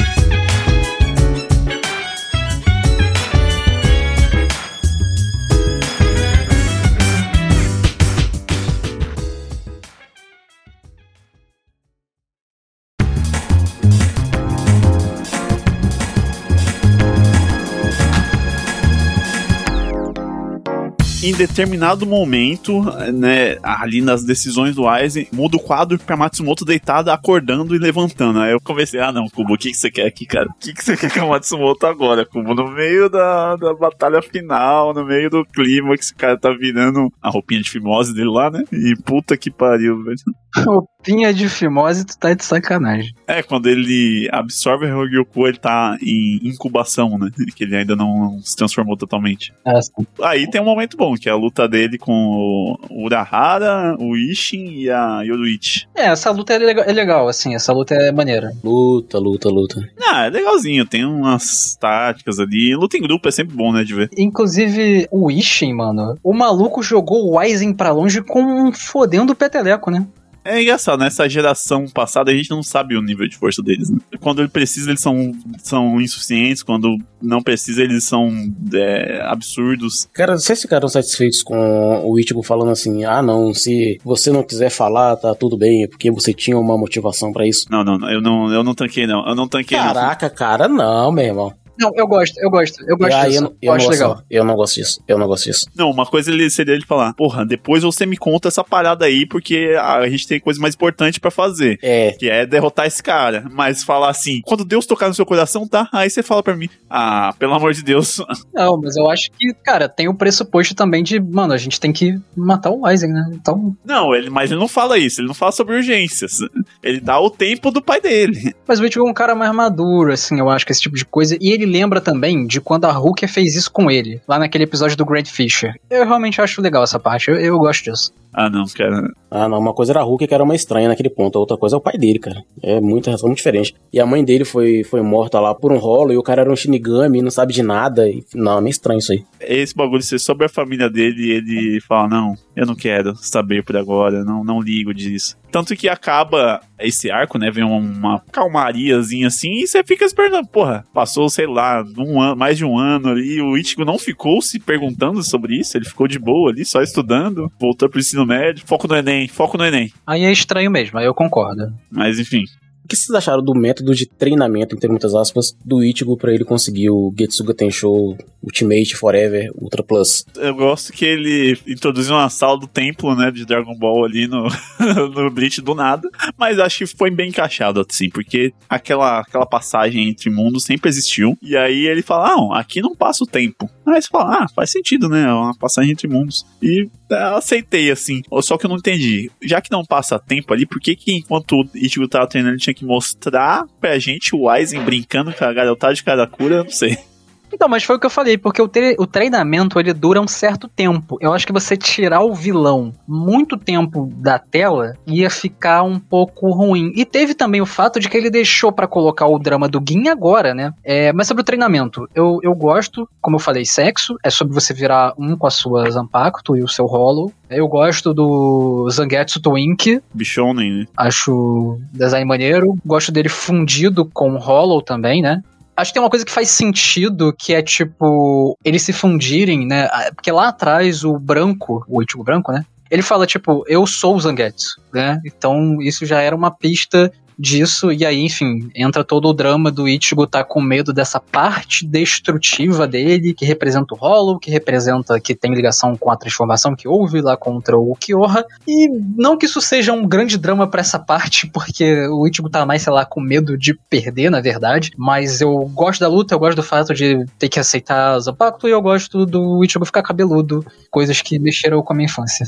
Em determinado momento, né, ali nas decisões do Aizen, muda o quadro pra Matsumoto deitada, acordando e levantando. Aí eu comecei, ah não, Kubo, o que, que você quer aqui, cara? O que, que você quer com a Matsumoto agora, Kubo? No meio da, da batalha final, no meio do clima, que esse cara tá virando a roupinha de fimose dele lá, né? E puta que pariu, velho. Roupinha de fimose, tu tá de sacanagem. É, quando ele absorve o Hogyoku, ele tá em incubação, né? Que ele ainda não se transformou totalmente. É, sim. Aí tem um momento bom, que é a luta dele com o Urahara, o Ishin e a Yoruichi. É, essa luta é legal, é legal, assim, essa luta é maneira. Luta, luta, luta. Ah, é legalzinho, tem umas táticas ali. Luta em grupo é sempre bom, né, de ver. Inclusive, o Ishin, mano, o maluco jogou o Aizen pra longe com um fodendo peteleco, né? É engraçado, nessa geração passada a gente não sabe o nível de força deles, né? Quando ele precisa, eles são, são insuficientes, quando não precisa, eles são é, absurdos. Cara, vocês ficaram satisfeitos com o Ichigo falando assim, ah não, se você não quiser falar, tá tudo bem, é porque você tinha uma motivação pra isso? Não, não, não, eu não, eu não tanquei não, eu não tanquei não. Caraca, cara, não, meu irmão. Não, eu gosto, eu gosto, eu gosto ah, disso. Eu, eu, eu acho não legal. gosto, eu não gosto disso, eu não gosto disso. Não, uma coisa ele, seria ele falar, porra, depois você me conta essa parada aí, porque ah, a gente tem coisa mais importante pra fazer. É. Que é derrotar esse cara. Mas falar assim, quando Deus tocar no seu coração, tá? Aí você fala pra mim, ah, pelo amor de Deus. Não, mas eu acho que, cara, tem o pressuposto também de, mano, a gente tem que matar o Aizen, né? Então... Não, ele, mas ele não fala isso, ele não fala sobre urgências. Ele dá o tempo do pai dele. Mas o Ichigo é um cara mais maduro, assim, eu acho que esse tipo de coisa. E ele lembra também de quando a Rukia fez isso com ele, lá naquele episódio do Great Fisher. Eu realmente acho legal essa parte, eu, eu gosto disso. Ah, não, cara. Ah, não, uma coisa era a Rukia, que era uma estranha naquele ponto, a outra coisa é o pai dele, cara. É muita relação muito diferente. E a mãe dele foi, foi morta lá por um rolo, e o cara era um Shinigami, não sabe de nada. E... Não, é meio estranho isso aí. Esse bagulho ser sobre a família dele, ele fala, não, eu não quero saber por agora, não, não ligo disso. Tanto que acaba esse arco, né, vem uma calmariazinha assim, e você fica se perguntando, porra, passou, sei lá, um ano, mais de um ano ali, o Ichigo não ficou se perguntando sobre isso, ele ficou de boa ali, só estudando, voltou pro ensino médio, foco no Enem, foco no Enem. Aí é estranho mesmo, aí eu concordo. Mas enfim. O que vocês acharam do método de treinamento, entre muitas aspas, do Ichigo pra ele conseguir o Getsuga Tensho Ultimate Forever Ultra Plus? Eu gosto que ele introduziu uma sala do templo, né, de Dragon Ball ali no, no Bleach do nada, mas acho que foi bem encaixado assim, porque aquela, aquela passagem entre mundos sempre existiu, e aí ele fala, ah, não, aqui não passa o tempo. Aí você fala, ah, faz sentido, né, é uma passagem entre mundos. E eu aceitei, assim, só que eu não entendi. Já que não passa tempo ali, por que que enquanto o Ichigo tava treinando ele tinha que mostrar pra gente o Aizen brincando com a garotada de Karakura? Eu não sei. Então, mas foi o que eu falei, porque o, tre- o treinamento, ele dura um certo tempo. Eu acho que você tirar o vilão muito tempo da tela ia ficar um pouco ruim. E teve também o fato de que ele deixou pra colocar o drama do Gin agora, né? É, mas sobre o treinamento, eu, eu gosto, como eu falei, sexo, é sobre você virar um com a sua Zanpakuto e o seu Hollow. Eu gosto do Zangetsu Twink. Bichonen, né? Acho design maneiro. Gosto dele fundido com o Hollow também, né? Acho que tem uma coisa que faz sentido, que é tipo, eles se fundirem, né? Porque lá atrás o branco, o Ichigo branco, né? Ele fala tipo, eu sou o Zangetsu, né? Então isso já era uma pista disso, e aí, enfim, entra todo o drama do Ichigo tá com medo dessa parte destrutiva dele, que representa o Hollow, que representa, que tem ligação com a transformação que houve lá contra o Kyoha, e não que isso seja um grande drama pra essa parte, porque o Ichigo tá mais, sei lá, com medo de perder, na verdade, mas eu gosto da luta, eu gosto do fato de ter que aceitar Zanpakuto, e eu gosto do Ichigo ficar cabeludo, coisas que mexeram com a minha infância.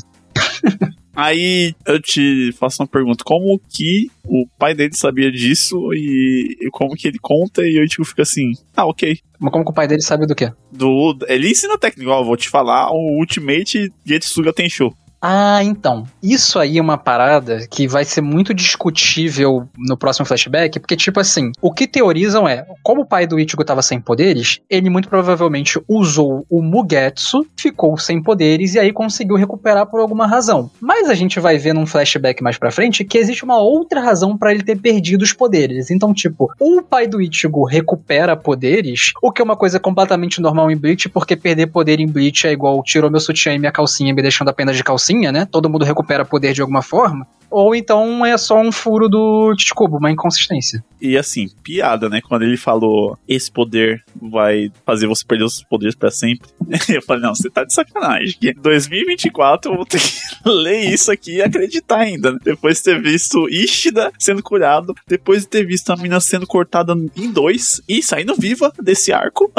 Aí eu te faço uma pergunta, como que o pai dele sabia disso e, e como que ele conta e eu tipo, fico assim, ah, ok. Mas como que o pai dele sabe do quê? Do, ele ensina a técnica, ó, vou te falar, o Ultimate Getsuga Tensho. Ah, então. Isso aí é uma parada que vai ser muito discutível no próximo flashback, porque, tipo assim, o que teorizam é, como o pai do Ichigo tava sem poderes, ele muito provavelmente usou o Mugetsu, ficou sem poderes e aí conseguiu recuperar por alguma razão. Mas a gente vai ver num flashback mais pra frente que existe uma outra razão pra ele ter perdido os poderes. Então, tipo, o pai do Ichigo recupera poderes, o que é uma coisa completamente normal em Bleach, porque perder poder em Bleach é igual tirou meu sutiã e minha calcinha me deixando apenas de calcinha, né? Todo mundo recupera poder de alguma forma. Ou então é só um furo do Chichibubo, uma inconsistência. E assim, piada, né? Quando ele falou, esse poder vai fazer você perder os poderes pra sempre. Eu falei, não, você tá de sacanagem. Em dois mil e vinte e quatro eu vou ter que ler isso aqui e acreditar ainda, né? Depois de ter visto Ishida sendo curado, depois de ter visto a mina sendo cortada em dois e saindo viva desse arco,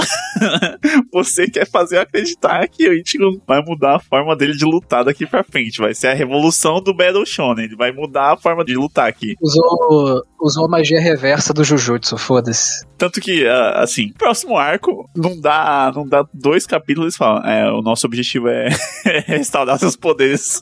você quer fazer eu acreditar que o Ichigo vai mudar a forma dele de lutar daqui pra frente. Vai ser a revolução do Battle Shonen. Ele vai mudar a forma de lutar aqui. Usou, usou a magia reversa do Jujutsu, foda-se. Tanto que, assim, próximo arco, não dá, não dá dois capítulos, eles falam, é, o nosso objetivo é restaurar seus poderes.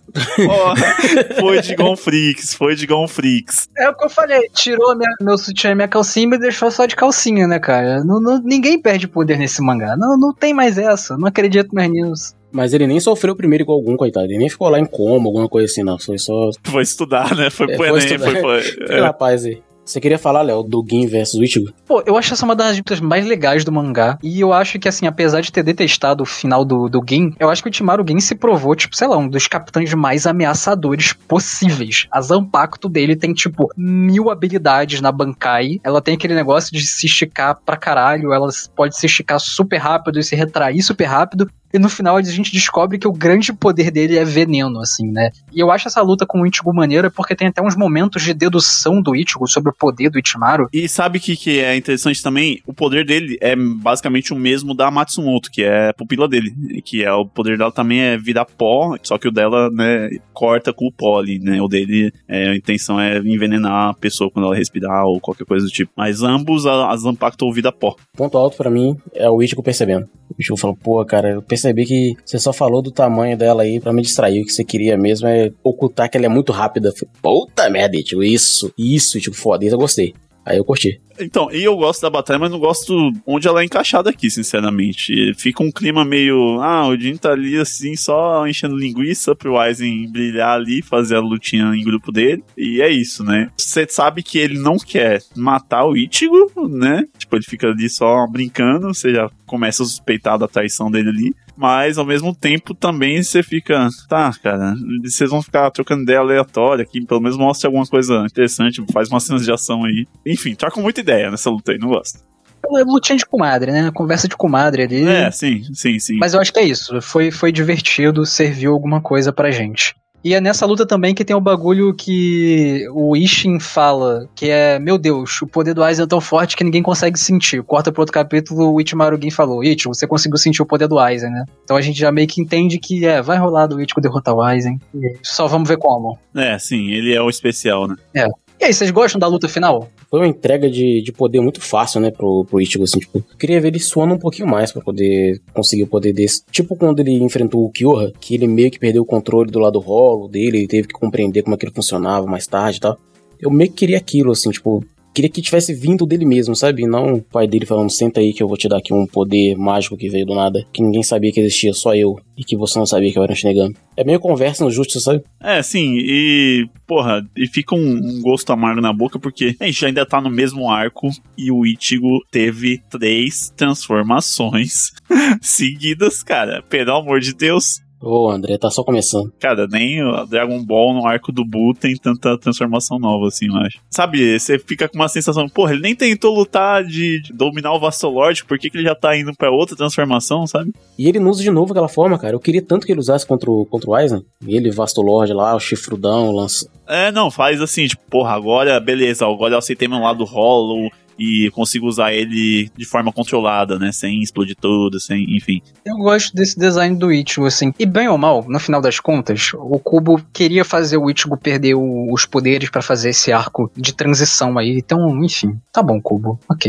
Oh, foi de Gon Freaks, foi de Gon Freaks. É o que eu falei, tirou minha, meu sutiã e minha calcinha e me deixou só de calcinha, né, cara? Não, não, ninguém perde poder nesse mangá. Não, não tem mais essa, não acredito mais nisso. Mas ele nem sofreu primeiro igual algum, coitado. Ele nem ficou lá em coma, alguma coisa assim, não. Foi só... Foi estudar, né? Foi é, pro foi Enem, foi... foi é. Rapaz aí. Você queria falar, Léo, do Gin versus Ichigo? Pô, eu acho essa uma das disputas mais legais do mangá. E eu acho que, assim, apesar de ter detestado o final do, do Gin, eu acho que o Ichimaru Gin se provou, tipo, sei lá, um dos capitães mais ameaçadores possíveis. A Zanpakuto dele tem, tipo, mil habilidades na Bankai. Ela tem aquele negócio de se esticar pra caralho. Ela pode se esticar super rápido e se retrair super rápido. E no final a gente descobre que o grande poder dele é veneno, assim, né? E eu acho essa luta com o Ichigo maneira porque tem até uns momentos de dedução do Ichigo sobre o poder do Ichimaru. E sabe o que, que é interessante também? O poder dele é basicamente o mesmo da Matsumoto, que é a pupila dele. Que é o poder dela também é virar pó, só que o dela, né, corta com o pó ali, né? O dele, é, a intenção é envenenar a pessoa quando ela respirar ou qualquer coisa do tipo. Mas ambos, a, a Zanpakuto vira pó. Ponto alto pra mim é o Ichigo percebendo. O Ichigo falou, pô, cara, eu percebi que você só falou do tamanho dela aí pra me distrair. O que você queria mesmo é ocultar que ela é muito rápida. Puta merda, Ichigo, isso, isso, Ichigo, foda, isso eu gostei. Aí eu curti. Então, e eu gosto da batalha, mas não gosto onde ela é encaixada aqui, sinceramente. Fica um clima meio... Ah, o Jin tá ali, assim, só enchendo linguiça pro Aizen brilhar ali, fazer a lutinha em grupo dele. E é isso, né? Você sabe que ele não quer matar o Ichigo, né? Tipo, ele fica ali só brincando, você já começa a suspeitar da traição dele ali. Mas, ao mesmo tempo, também você fica... Tá, cara, vocês vão ficar trocando ideia aleatória aqui. Pelo menos mostra alguma coisa interessante. Faz umas cenas de ação aí. Enfim, tá com muita ideia nessa luta aí, não gosto. É lutinha de comadre, né? Conversa de comadre ali. É, sim, sim, sim. Mas eu acho que é isso. Foi, foi divertido, serviu alguma coisa pra gente. E é nessa luta também que tem o bagulho que o Ishin fala, que é, meu Deus, o poder do Aizen é tão forte que ninguém consegue sentir. Corta pro outro capítulo, o Ichimaru Gin falou, Ichigo, você conseguiu sentir o poder do Aizen, né? Então a gente já meio que entende que, é, vai rolar do Ichigo derrotar o Aizen. Só vamos ver como. É, sim, ele é o especial, né? É. E aí, vocês gostam da luta final? Foi uma entrega de, de poder muito fácil, né, pro, pro Ichigo, assim, tipo, queria ver ele suando um pouquinho mais pra poder conseguir o poder desse. Tipo quando ele enfrentou o Kyoha, que ele meio que perdeu o controle do lado rolo dele, ele teve que compreender como aquilo funcionava mais tarde e tal. Eu meio que queria aquilo, assim, tipo, queria que tivesse vindo dele mesmo, sabe? E não o pai dele falando, senta aí que eu vou te dar aqui um poder mágico que veio do nada, que ninguém sabia que existia, só eu, e que você não sabia que eu era um Shinigami. É meio conversa no Jutsu, sabe? É, sim, e, porra, e fica um, um gosto amargo na boca, porque a gente ainda tá no mesmo arco, e o Ichigo teve três transformações seguidas, cara, pelo amor de Deus. Ô, André, tá só começando. Cara, nem o Dragon Ball no arco do Buu tem tanta transformação nova assim, eu acho. Sabe, você fica com uma sensação, porra, ele nem tentou lutar de, de dominar o Vastolord, por que, que ele já tá indo pra outra transformação, sabe? E ele não usa de novo aquela forma, cara. Eu queria tanto que ele usasse contra o, contra o Aizen. Ele, Vastolord lá, o chifrudão, lança... É, não, faz assim, tipo, porra, agora, beleza, agora eu aceitei meu lado Hollow e consigo usar ele de forma controlada, né, sem explodir tudo, sem, enfim. Eu gosto desse design do Ichigo, assim. E bem ou mal, no final das contas, o Kubo queria fazer o Ichigo perder o, os poderes pra fazer esse arco de transição aí. Então, enfim, tá bom, Kubo, ok.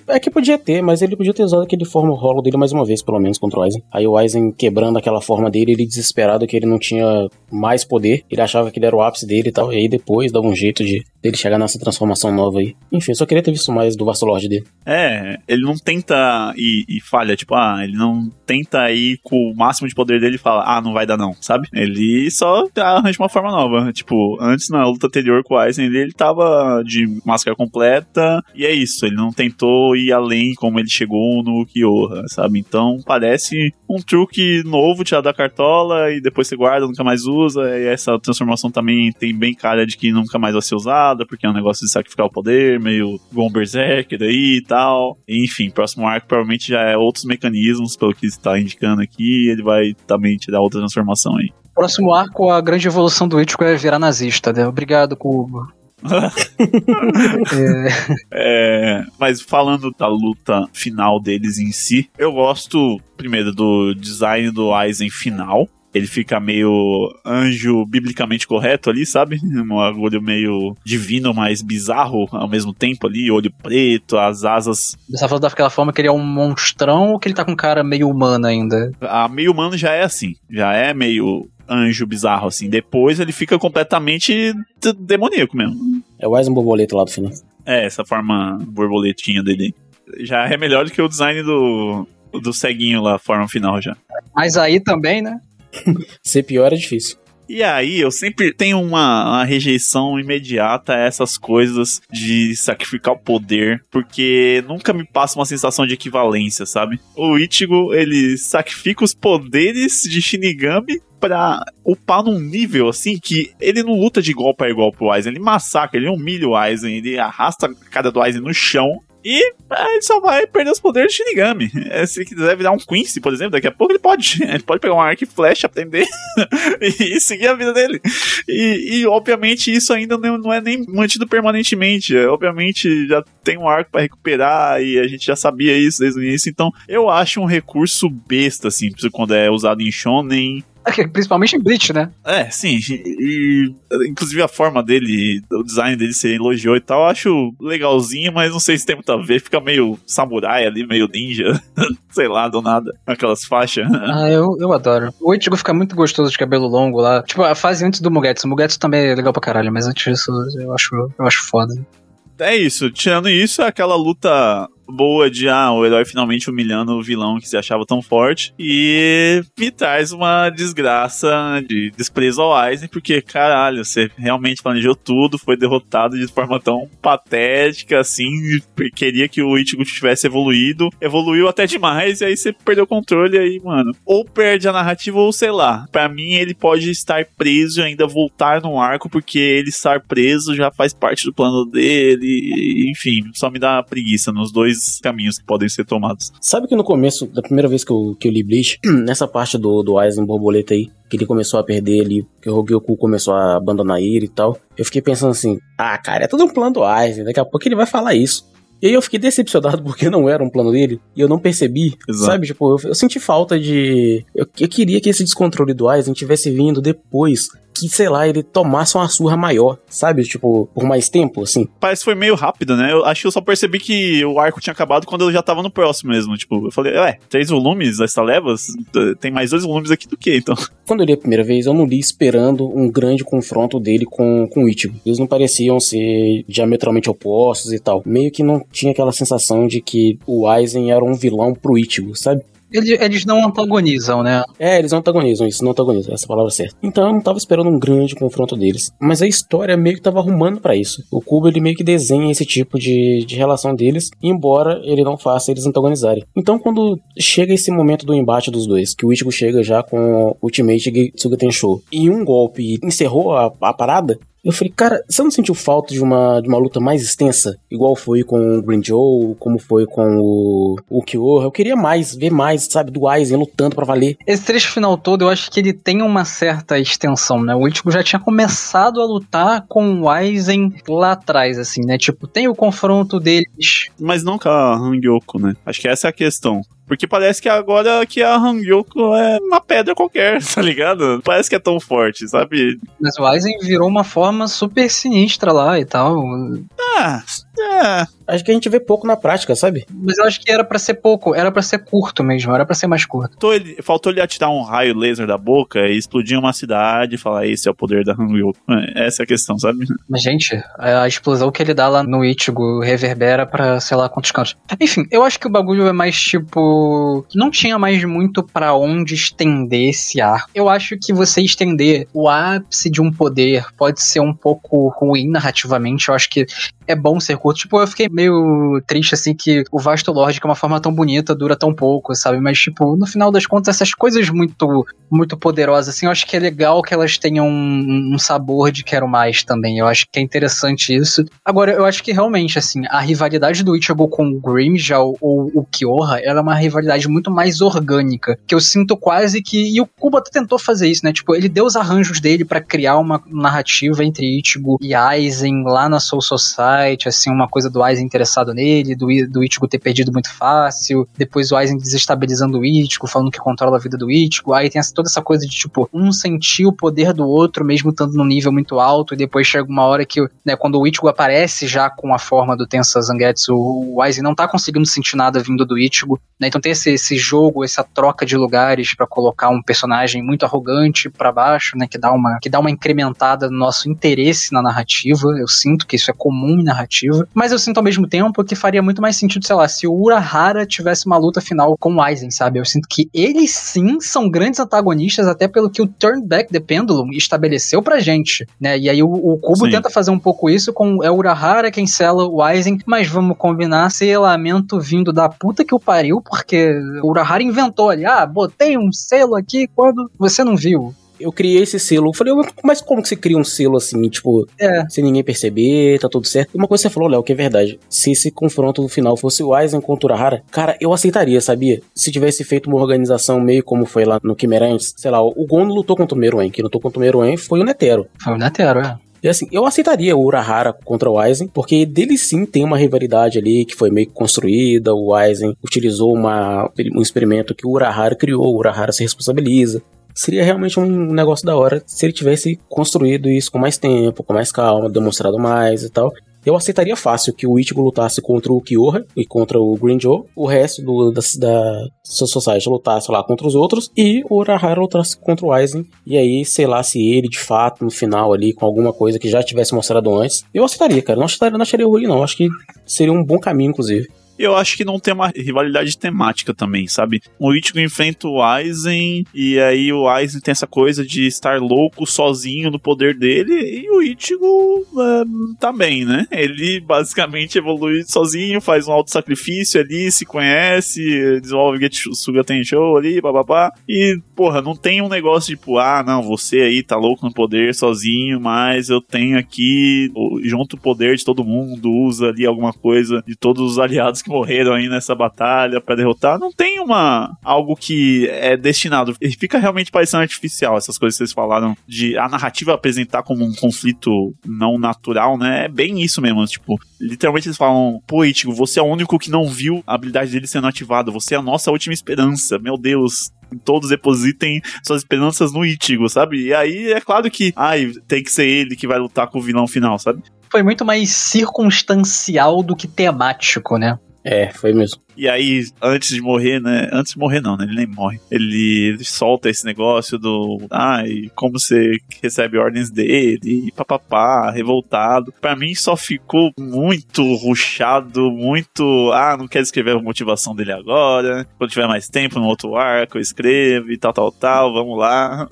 É que podia ter, mas ele podia ter usado aquele forma rolo dele mais uma vez, pelo menos, contra o Aizen. Aí o Aizen quebrando aquela forma dele, ele desesperado que ele não tinha mais poder. Ele achava que ele era o ápice dele e tal. E aí depois dava um jeito de dele chegar nessa transformação nova aí. Enfim, eu só queria ter visto mais do Vassalord dele. É, ele não tenta e, e falha, tipo, ah, ele não tenta ir com o máximo de poder dele e fala, ah, não vai dar não, sabe? Ele só arranja uma forma nova. Tipo, antes na luta anterior com o Aizen, ele, ele tava de máscara completa e é isso, ele não tentou ir além como ele chegou no Kyoha, sabe? Então parece um truque novo tirado da cartola e depois você guarda, nunca mais usa, e essa transformação também tem bem cara de que nunca mais vai ser usada, porque é um negócio de sacrificar o poder, meio igual um Berserker daí e tal. Enfim, próximo arco provavelmente já é outros mecanismos, pelo que está indicando aqui, ele vai também tirar outra transformação aí. Próximo arco, a grande evolução do Ichigo é virar nazista, né? Obrigado, Kubo. é. É, mas falando da luta final deles em si, eu gosto primeiro do design do Aizen final. Ele fica meio anjo biblicamente correto ali, sabe? Um olho meio divino, mas bizarro ao mesmo tempo ali, olho preto, as asas... Você tá falando daquela forma que ele é um monstrão ou que ele tá com cara meio humano ainda? A meio humano já é assim, já é meio anjo bizarro assim. Depois ele fica completamente demoníaco mesmo. É o Aizen borboleta lá do final. É, essa forma borboletinha dele. Já é melhor do que o design do, do ceguinho lá, a forma final já. Mas aí também, né? Ser pior é difícil. E aí, eu sempre tenho uma, uma rejeição imediata a essas coisas de sacrificar o poder, porque nunca me passa uma sensação de equivalência, sabe? O Ichigo, ele sacrifica os poderes de Shinigami pra upar num nível, assim, que ele não luta de igual pra igual pro Aizen, ele massacra, ele humilha o Aizen, ele arrasta a cara do Aizen no chão, e ele só vai perder os poderes de Shinigami. Se ele quiser virar um Quincy, por exemplo, daqui a pouco ele pode. Ele pode pegar um arco e flecha, aprender e seguir a vida dele. E, e obviamente isso ainda não, não é nem mantido permanentemente. É, obviamente já tem um arco pra recuperar e a gente já sabia isso desde o início. Então eu acho um recurso besta, assim, quando é usado em Shonen. Principalmente em Bleach, né? É, sim. E, inclusive a forma dele, o design dele se elogiou e tal, eu acho legalzinho, mas não sei se tem muito a ver. Fica meio samurai ali, meio ninja. Sei lá, do nada. Aquelas faixas. Ah, eu, eu adoro. O Ichigo fica muito gostoso de cabelo longo lá. Tipo, a fase antes do Mugetsu. O Mugetsu também é legal pra caralho, mas antes disso eu acho, eu acho foda. É isso. Tirando isso, é aquela luta boa de, ah, o herói finalmente humilhando o vilão que se achava tão forte, e me traz uma desgraça de desprezo ao Aizen, porque, caralho, você realmente planejou tudo, foi derrotado de forma tão patética, assim, queria que o Ichigo tivesse evoluído, evoluiu até demais, e aí você perdeu o controle, e aí, mano, ou perde a narrativa, ou sei lá, pra mim ele pode estar preso e ainda voltar no arco, porque ele estar preso já faz parte do plano dele, enfim, só me dá preguiça nos dois caminhos que podem ser tomados. Sabe que no começo, da primeira vez que eu, que eu li Bleach, nessa parte do, do Aizen borboleta aí, que ele começou a perder ali, que o Hogyoku começou a abandonar ele e tal, eu fiquei pensando assim, ah, cara, é tudo um plano do Aizen, daqui a pouco ele vai falar isso. E aí eu fiquei decepcionado porque não era um plano dele, e eu não percebi, Exato. sabe? Tipo, eu, eu senti falta de... Eu, eu queria que esse descontrole do Aizen tivesse vindo depois, que, sei lá, ele tomasse uma surra maior, sabe? Tipo, por mais tempo, assim. Parece que foi meio rápido, né? Eu acho que eu só percebi que o arco tinha acabado quando eu já tava no próximo mesmo. Tipo, eu falei, ué, três volumes dessa levas? Tem mais dois volumes aqui do que, então? Quando eu li a primeira vez, eu não li esperando um grande confronto dele com, com o Ichigo. Eles não pareciam ser diametralmente opostos e tal. Meio que não tinha aquela sensação de que o Aizen era um vilão pro Ichigo, sabe? Eles, eles não antagonizam, né? É, eles não antagonizam, isso, não antagonizam, essa palavra é certa. Então eu não tava esperando um grande confronto deles. Mas a história meio que tava arrumando pra isso. O Kubo, ele meio que desenha esse tipo de, de relação deles, embora ele não faça eles antagonizarem. Então quando chega esse momento do embate dos dois, que o Ichigo chega já com o Ultimate Getsuga Tensho, e um golpe encerrou a, a parada, eu falei, cara, você não sentiu falta de uma, de uma luta mais extensa? Igual foi com o Green Joe, como foi com o, o Kyoha. Eu queria mais, ver mais, sabe, do Aizen lutando pra valer. Esse trecho final todo, eu acho que ele tem uma certa extensão, né? O Ichigo já tinha começado a lutar com o Aizen lá atrás, assim, né? Tipo, tem o confronto deles. Mas não com a Hangyoko, né? Acho que essa é a questão. Porque parece que agora que a Hangyoko é uma pedra qualquer, tá ligado? Parece que é tão forte, sabe? Mas o Aizen virou uma forma super sinistra lá e tal. Ah, é... acho que a gente vê pouco na prática, sabe? Mas eu acho que era pra ser pouco, era pra ser curto mesmo, era pra ser mais curto. Faltou ele, faltou ele atirar um raio laser da boca e explodir uma cidade e falar, esse é o poder da Hangul. Essa é a questão, sabe? Mas, gente, a explosão que ele dá lá no Ichigo reverbera pra sei lá quantos cantos. Enfim, eu acho que o bagulho é mais tipo... Não tinha mais muito pra onde estender esse arco. Eu acho que você estender o ápice de um poder pode ser um pouco ruim narrativamente. Eu acho que é bom ser curto. Tipo, eu fiquei meio triste, assim, que o Vasto Lorde, que é uma forma tão bonita, dura tão pouco, sabe? Mas, tipo, no final das contas, essas coisas muito, muito poderosas, assim, eu acho que é legal que elas tenham um, um sabor de quero mais também. Eu acho que é interessante isso. Agora, eu acho que realmente, assim, a rivalidade do Ichigo com o Grimmjow ou o Kyoha, ela é uma rivalidade muito mais orgânica, que eu sinto quase que... E o Kubo até tentou fazer isso, né? Tipo, ele deu os arranjos dele pra criar uma narrativa entre Ichigo e Aizen lá na Soul Society, assim, uma coisa do Aizen interessado nele, do, do Ichigo ter perdido muito fácil, depois o Aizen desestabilizando o Ichigo, falando que controla a vida do Ichigo, aí tem essa, toda essa coisa de, tipo, um sentir o poder do outro, mesmo estando num nível muito alto, e depois chega uma hora que, né, quando o Ichigo aparece já com a forma do Tensa Zangetsu, o Aizen não tá conseguindo sentir nada vindo do Ichigo, né, então tem esse, esse jogo, essa troca de lugares pra colocar um personagem muito arrogante pra baixo, né, que dá uma, que dá uma incrementada no nosso interesse na narrativa. Eu sinto que isso é comum em narrativa, mas eu sinto ao mesmo tempo que faria muito mais sentido, sei lá, se o Urahara tivesse uma luta final com o Aizen, sabe? Eu sinto que eles sim são grandes antagonistas, até pelo que o Turn Back the Pendulum estabeleceu pra gente, né? E aí o, o Kubo sim. tenta fazer um pouco isso com é o Urahara quem sela o Aizen, mas vamos combinar, selamento vindo da puta que o pariu, porque o Urahara inventou ali, ah, botei um selo aqui quando você não viu. Eu criei esse selo. Eu falei, mas como que você cria um selo assim, tipo, é. sem ninguém perceber, tá tudo certo? Uma coisa que você falou, Léo, que é verdade. Se esse confronto no final fosse o Aizen contra o Urahara, cara, eu aceitaria, sabia? Se tivesse feito uma organização meio como foi lá no Chimera Ants, sei lá, o Gon lutou contra o Meruem, quem lutou contra o Meruem foi o Netero. Foi o Netero, é. E assim, eu aceitaria o Urahara contra o Aizen, porque dele sim tem uma rivalidade ali que foi meio que construída. O Aizen utilizou uma, um experimento que o Urahara criou, o Urahara se responsabiliza. Seria realmente um negócio da hora se ele tivesse construído isso com mais tempo, com mais calma, demonstrado mais e tal. Eu aceitaria fácil que o Ichigo lutasse contra o Kyoha e contra o Grimmjow, o resto do, da, da Society lutasse lá contra os outros, e o Urahara lutasse contra o Aizen, e aí, sei lá, se ele, de fato, no final ali, com alguma coisa que já tivesse mostrado antes, eu aceitaria, cara. Não acharia, não acharia ruim, não. Acho que seria um bom caminho, inclusive. Eu acho que não tem uma rivalidade temática também, sabe? O Ichigo enfrenta o Aizen, e aí o Aizen tem essa coisa de estar louco sozinho no poder dele, e o Ichigo é, tá bem, né? Ele basicamente evolui sozinho, faz um auto-sacrifício ali, se conhece, desenvolve Getsuga Tenshou ali, bababá, e, porra, não tem um negócio tipo, ah, não, você aí tá louco no poder sozinho, mas eu tenho aqui, junto o poder de todo mundo, usa ali alguma coisa de todos os aliados que morreram aí nessa batalha pra derrotar. Não tem uma algo que é destinado. Fica realmente parecendo artificial essas coisas que vocês falaram de a narrativa apresentar como um conflito não natural, né? É bem isso mesmo. Tipo, literalmente eles falam, pô, Ichigo, você é o único que não viu a habilidade dele sendo ativada. Você é a nossa última esperança. Meu Deus. Todos depositem suas esperanças no Ichigo, sabe? E aí é claro que, ai, tem que ser ele que vai lutar com o vilão final, sabe? Foi muito mais circunstancial do que temático, né? É, foi mesmo. E aí, antes de morrer, né? Antes de morrer não, né? Ele nem morre. Ele, ele solta esse negócio do... Ai, como você recebe ordens dele, e papapá, revoltado. Pra mim só ficou muito rushado, muito... Ah, não quero escrever a motivação dele agora. Quando tiver mais tempo no outro arco, eu escrevo e tal, tal, tal. Vamos lá.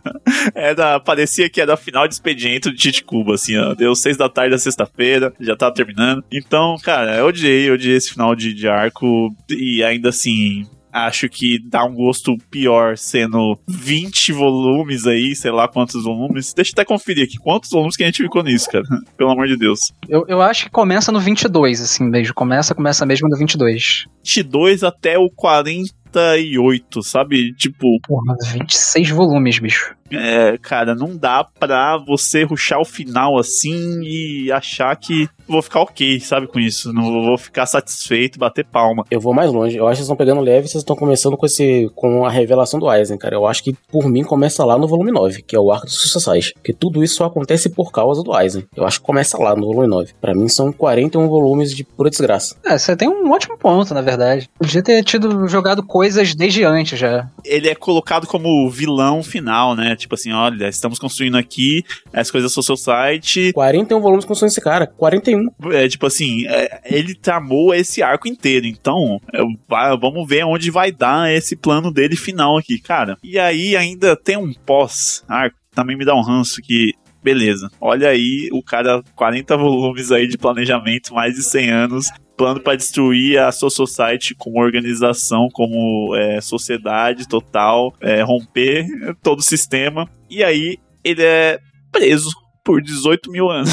Era, parecia que era final de expediente de Chichibuba, assim, ó. Deu seis da tarde da sexta-feira, já tava terminando. Então, cara, eu odiei, eu odiei esse final de, de arco. E ainda assim, acho que dá um gosto pior sendo vinte volumes aí, sei lá quantos volumes. Deixa eu até conferir aqui quantos volumes que a gente ficou nisso, cara. Pelo amor de Deus. Eu, eu acho que começa no vinte e dois, assim, mesmo. Começa, começa mesmo no vinte e dois. vinte e dois até o quarenta e oito, sabe? Tipo... Porra, vinte e seis volumes, bicho. É, cara, não dá pra você rushar o final assim e achar que vou ficar ok, sabe, com isso. Não vou ficar satisfeito, bater palma. Eu vou mais longe. Eu acho que vocês estão pegando leve e vocês estão começando com, esse, com a revelação do Aizen, cara. Eu acho que, por mim, começa lá no volume nove, que é o arco do Suicide. Porque tudo isso só acontece por causa do Aizen. Eu acho que começa lá no volume nove. Pra mim, são quarenta e um volumes de pura desgraça. É, você tem um ótimo ponto, na verdade. Podia ter tido jogado coisas desde antes já. Ele é colocado como vilão final, né? Tipo assim, olha, estamos construindo aqui as coisas do Society. quarenta e um volumes construindo esse cara. quarenta e um. É, tipo assim, é, ele tramou esse arco inteiro. Então, é, vai, vamos ver onde vai dar esse plano dele final aqui, cara. E aí ainda tem um pós-arco, também me dá um ranço que... Beleza, olha aí o cara, quarenta volumes aí de planejamento, mais de cem anos, plano para destruir a Soul Society como organização, como é, sociedade total, é, romper todo o sistema. E aí ele é preso por dezoito mil anos.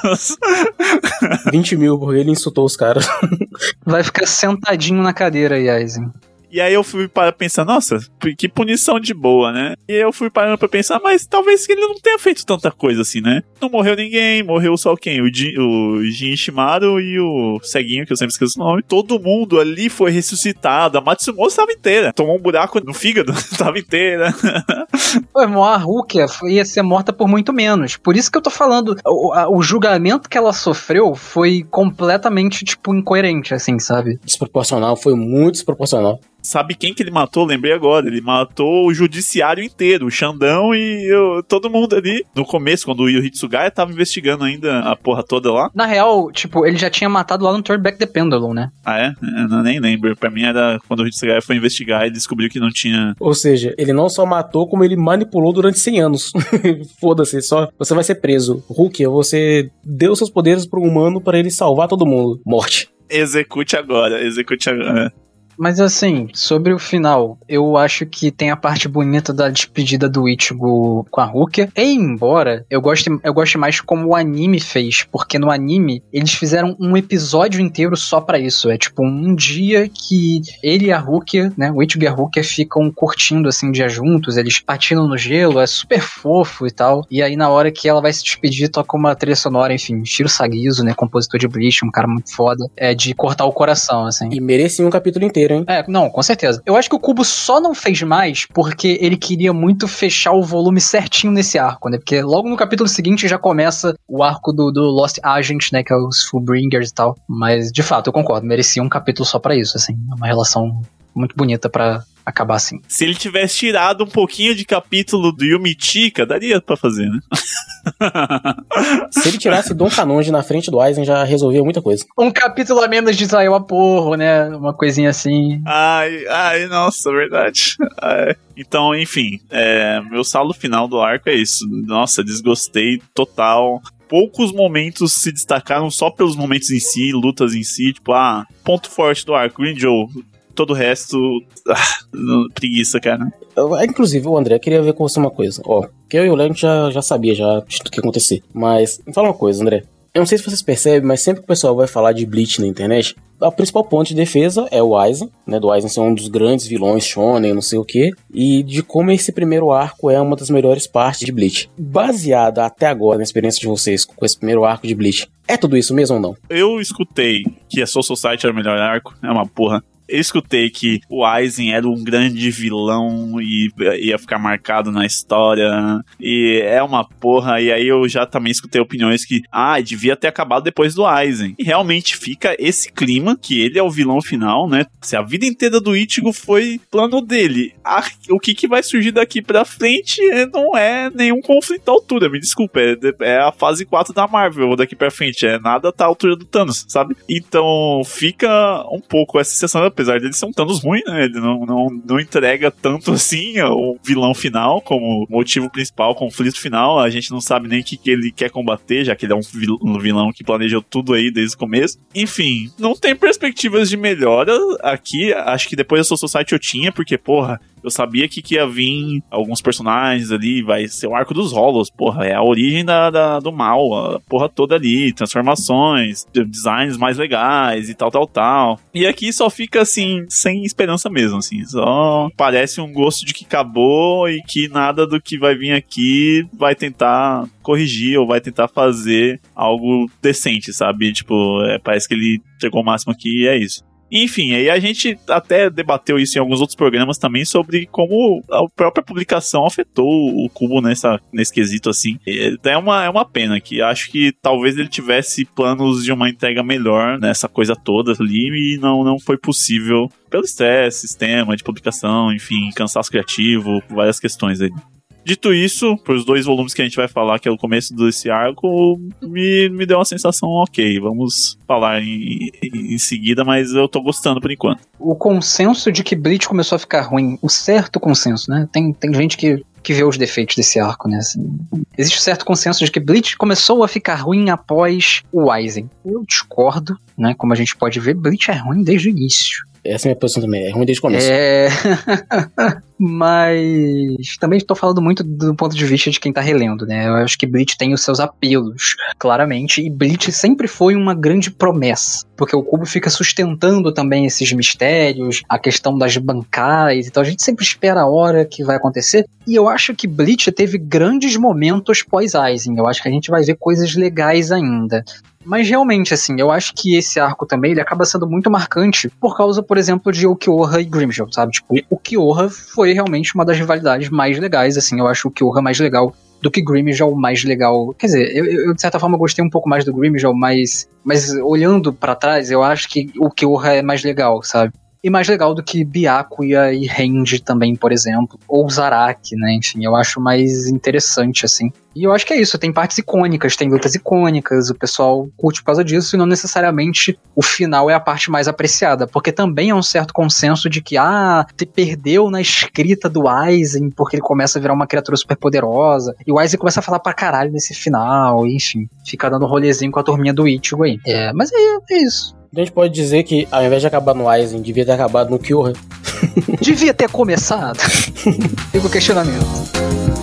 vinte mil, porque ele insultou os caras. Vai ficar sentadinho na cadeira aí, Aizen. E aí eu fui para pensar, nossa, que punição de boa, né? E eu fui parando pra pensar, mas talvez ele não tenha feito tanta coisa assim, né? Não morreu ninguém, morreu só quem? O Jin, o Jin Ishimaru e o ceguinho, que eu sempre esqueço o nome. Todo mundo ali foi ressuscitado. A Matsumoto estava inteira. Tomou um buraco no fígado, estava inteira. Pô, a Rukia ia ser morta por muito menos. Por isso que eu tô falando, o, a, o julgamento que ela sofreu foi completamente, tipo, incoerente, assim, sabe? Desproporcional, foi muito desproporcional. Sabe quem que ele matou? Lembrei agora. Ele matou o judiciário inteiro, o Xandão e eu, todo mundo ali. No começo, quando o Yu Hitsugaya tava investigando ainda a porra toda lá. Na real, tipo, ele já tinha matado lá no Turn Back the Pendulum, né? Ah, é? Eu não, nem lembro. Pra mim era quando o Hitsugaya foi investigar e descobriu que não tinha... Ou seja, ele não só matou, como ele manipulou durante cem anos. Foda-se, só você vai ser preso. Rukia, você deu seus poderes pro humano para ele salvar todo mundo. Morte. Execute agora, execute agora. Mas assim, sobre o final, eu acho que tem a parte bonita da despedida do Ichigo com a Rukia. E embora eu goste, eu goste mais como o anime fez, porque no anime eles fizeram um episódio inteiro só pra isso. É tipo um dia que ele e a Rukia, né, o Ichigo e a Rukia ficam curtindo assim um dia juntos, eles patinam no gelo, é super fofo e tal. E aí na hora que ela vai se despedir, toca uma trilha sonora, enfim, Shiro Sagiso, né, compositor de Bleach, um cara muito foda, é de cortar o coração, assim. E merecia um capítulo inteiro, hein? É, não, com certeza. Eu acho que o Kubo só não fez mais porque ele queria muito fechar o volume certinho nesse arco, né? Porque logo no capítulo seguinte já começa o arco do, do Lost Agent, né? Que é os Fullbringers e tal. Mas, de fato, eu concordo. Merecia um capítulo só pra isso, assim. É uma relação muito bonita pra acabar assim. Se ele tivesse tirado um pouquinho de capítulo do Yumichika, daria pra fazer, né? Se ele tirasse Dom Kanonji na frente do Aizen, já resolvia muita coisa. Um capítulo a menos de Israel a porro, né? Uma coisinha assim. Ai, ai, nossa, verdade. Ai. Então, enfim, é, meu saldo final do arco é isso. Nossa, desgostei total. Poucos momentos se destacaram só pelos momentos em si, lutas em si. Tipo, ah, ponto forte do arco, Green Joe. Todo o resto, ah, preguiça, cara. Eu, inclusive, o André, queria ver com você uma coisa. Ó, que eu e o Léo já, já sabia já do que ia acontecer. Mas, me fala uma coisa, André. Eu não sei se vocês percebem, mas sempre que o pessoal vai falar de Bleach na internet, o principal ponto de defesa é o Aizen, né? Do Aizen ser um dos grandes vilões shonen, não sei o quê. E de como esse primeiro arco é uma das melhores partes de Bleach. Baseada até agora na experiência de vocês com esse primeiro arco de Bleach, é tudo isso mesmo ou não? Eu escutei que a Soul Society era o melhor arco, é uma porra. Eu escutei que o Aizen era um grande vilão e ia ficar marcado na história. E é uma porra. E aí eu já também escutei opiniões que, ah, devia ter acabado depois do Aizen. E realmente fica esse clima que ele é o vilão final, né? Se a vida inteira do Ichigo foi plano dele, ah, o que, que vai surgir daqui pra frente não é nenhum conflito à altura. Me desculpa, é, é a fase quatro da Marvel daqui pra frente. É nada tá à altura do Thanos, sabe? Então fica um pouco essa sensação, apesar dele ser um Thanos ruim, né? Ele não, não, não entrega tanto assim o vilão final como motivo principal, conflito final. A gente não sabe nem o que, que ele quer combater, já que ele é um vilão que planejou tudo aí desde o começo. Enfim, não tem perspectivas de melhora aqui. Acho que depois da Soul Society eu tinha, porque, porra, Eu sabia que, que ia vir alguns personagens ali, vai ser o arco dos Hollows, porra, é a origem da, da, do mal, a porra toda ali, transformações, designs mais legais e tal, tal, tal. E aqui só fica, assim, sem esperança mesmo, assim, só parece um gosto de que acabou e que nada do que vai vir aqui vai tentar corrigir ou vai tentar fazer algo decente, sabe? Tipo, é, parece que ele chegou ao máximo aqui e é isso. Enfim, aí a gente até debateu isso em alguns outros programas também sobre como a própria publicação afetou o Cubo nessa, nesse quesito, assim. É uma, é uma pena que acho que talvez ele tivesse planos de uma entrega melhor nessa coisa toda ali e não, não foi possível pelo estresse, sistema de publicação, enfim, cansaço criativo, várias questões aí. Dito isso, para os dois volumes que a gente vai falar, que é o começo desse arco, me, me deu uma sensação ok, vamos falar em, em, em seguida, mas eu tô gostando por enquanto. O consenso de que Bleach começou a ficar ruim, o certo consenso, né? Tem, tem gente que, que vê os defeitos desse arco, né? Assim, existe um certo consenso de que Bleach começou a ficar ruim após o Aizen. Eu discordo, né? Como a gente pode ver, Bleach é ruim desde o início. Essa é a minha posição também, é ruim desde o começo. É... Mas também estou falando muito do ponto de vista de quem tá relendo, né? Eu acho que Bleach tem os seus apelos, claramente, e Bleach sempre foi uma grande promessa, porque o Kubo fica sustentando também esses mistérios, a questão das bancais, então a gente sempre espera a hora que vai acontecer, e eu acho que Bleach teve grandes momentos pós-Aizen, eu acho que a gente vai ver coisas legais ainda. Mas realmente, assim, eu acho que esse arco também, ele acaba sendo muito marcante por causa, por exemplo, de Ulquiorra e Grimmjow, sabe? Tipo, o Ulquiorra foi realmente uma das rivalidades mais legais, assim, eu acho o Ulquiorra mais legal do que Grimmjow mais legal. Quer dizer, eu, eu de certa forma gostei um pouco mais do Grimmjow, mas, mas olhando pra trás, eu acho que o Ulquiorra é mais legal, sabe? E mais legal do que Byakuya e Range também, por exemplo. Ou Zaraki, né? Enfim, eu acho mais interessante, assim. E eu acho que é isso, tem partes icônicas, tem lutas icônicas, o pessoal curte por causa disso, e não necessariamente o final é a parte mais apreciada, porque também é um certo consenso de que, ah, te perdeu na escrita do Aizen, porque ele começa a virar uma criatura super poderosa, e o Aizen começa a falar pra caralho nesse final, enfim, fica dando um rolezinho com a turminha do Ichigo aí. É, mas é, é isso. A gente pode dizer que, ao invés de acabar no Aizen, devia ter acabado no Kyoha. Devia ter começado. Fica o questionamento.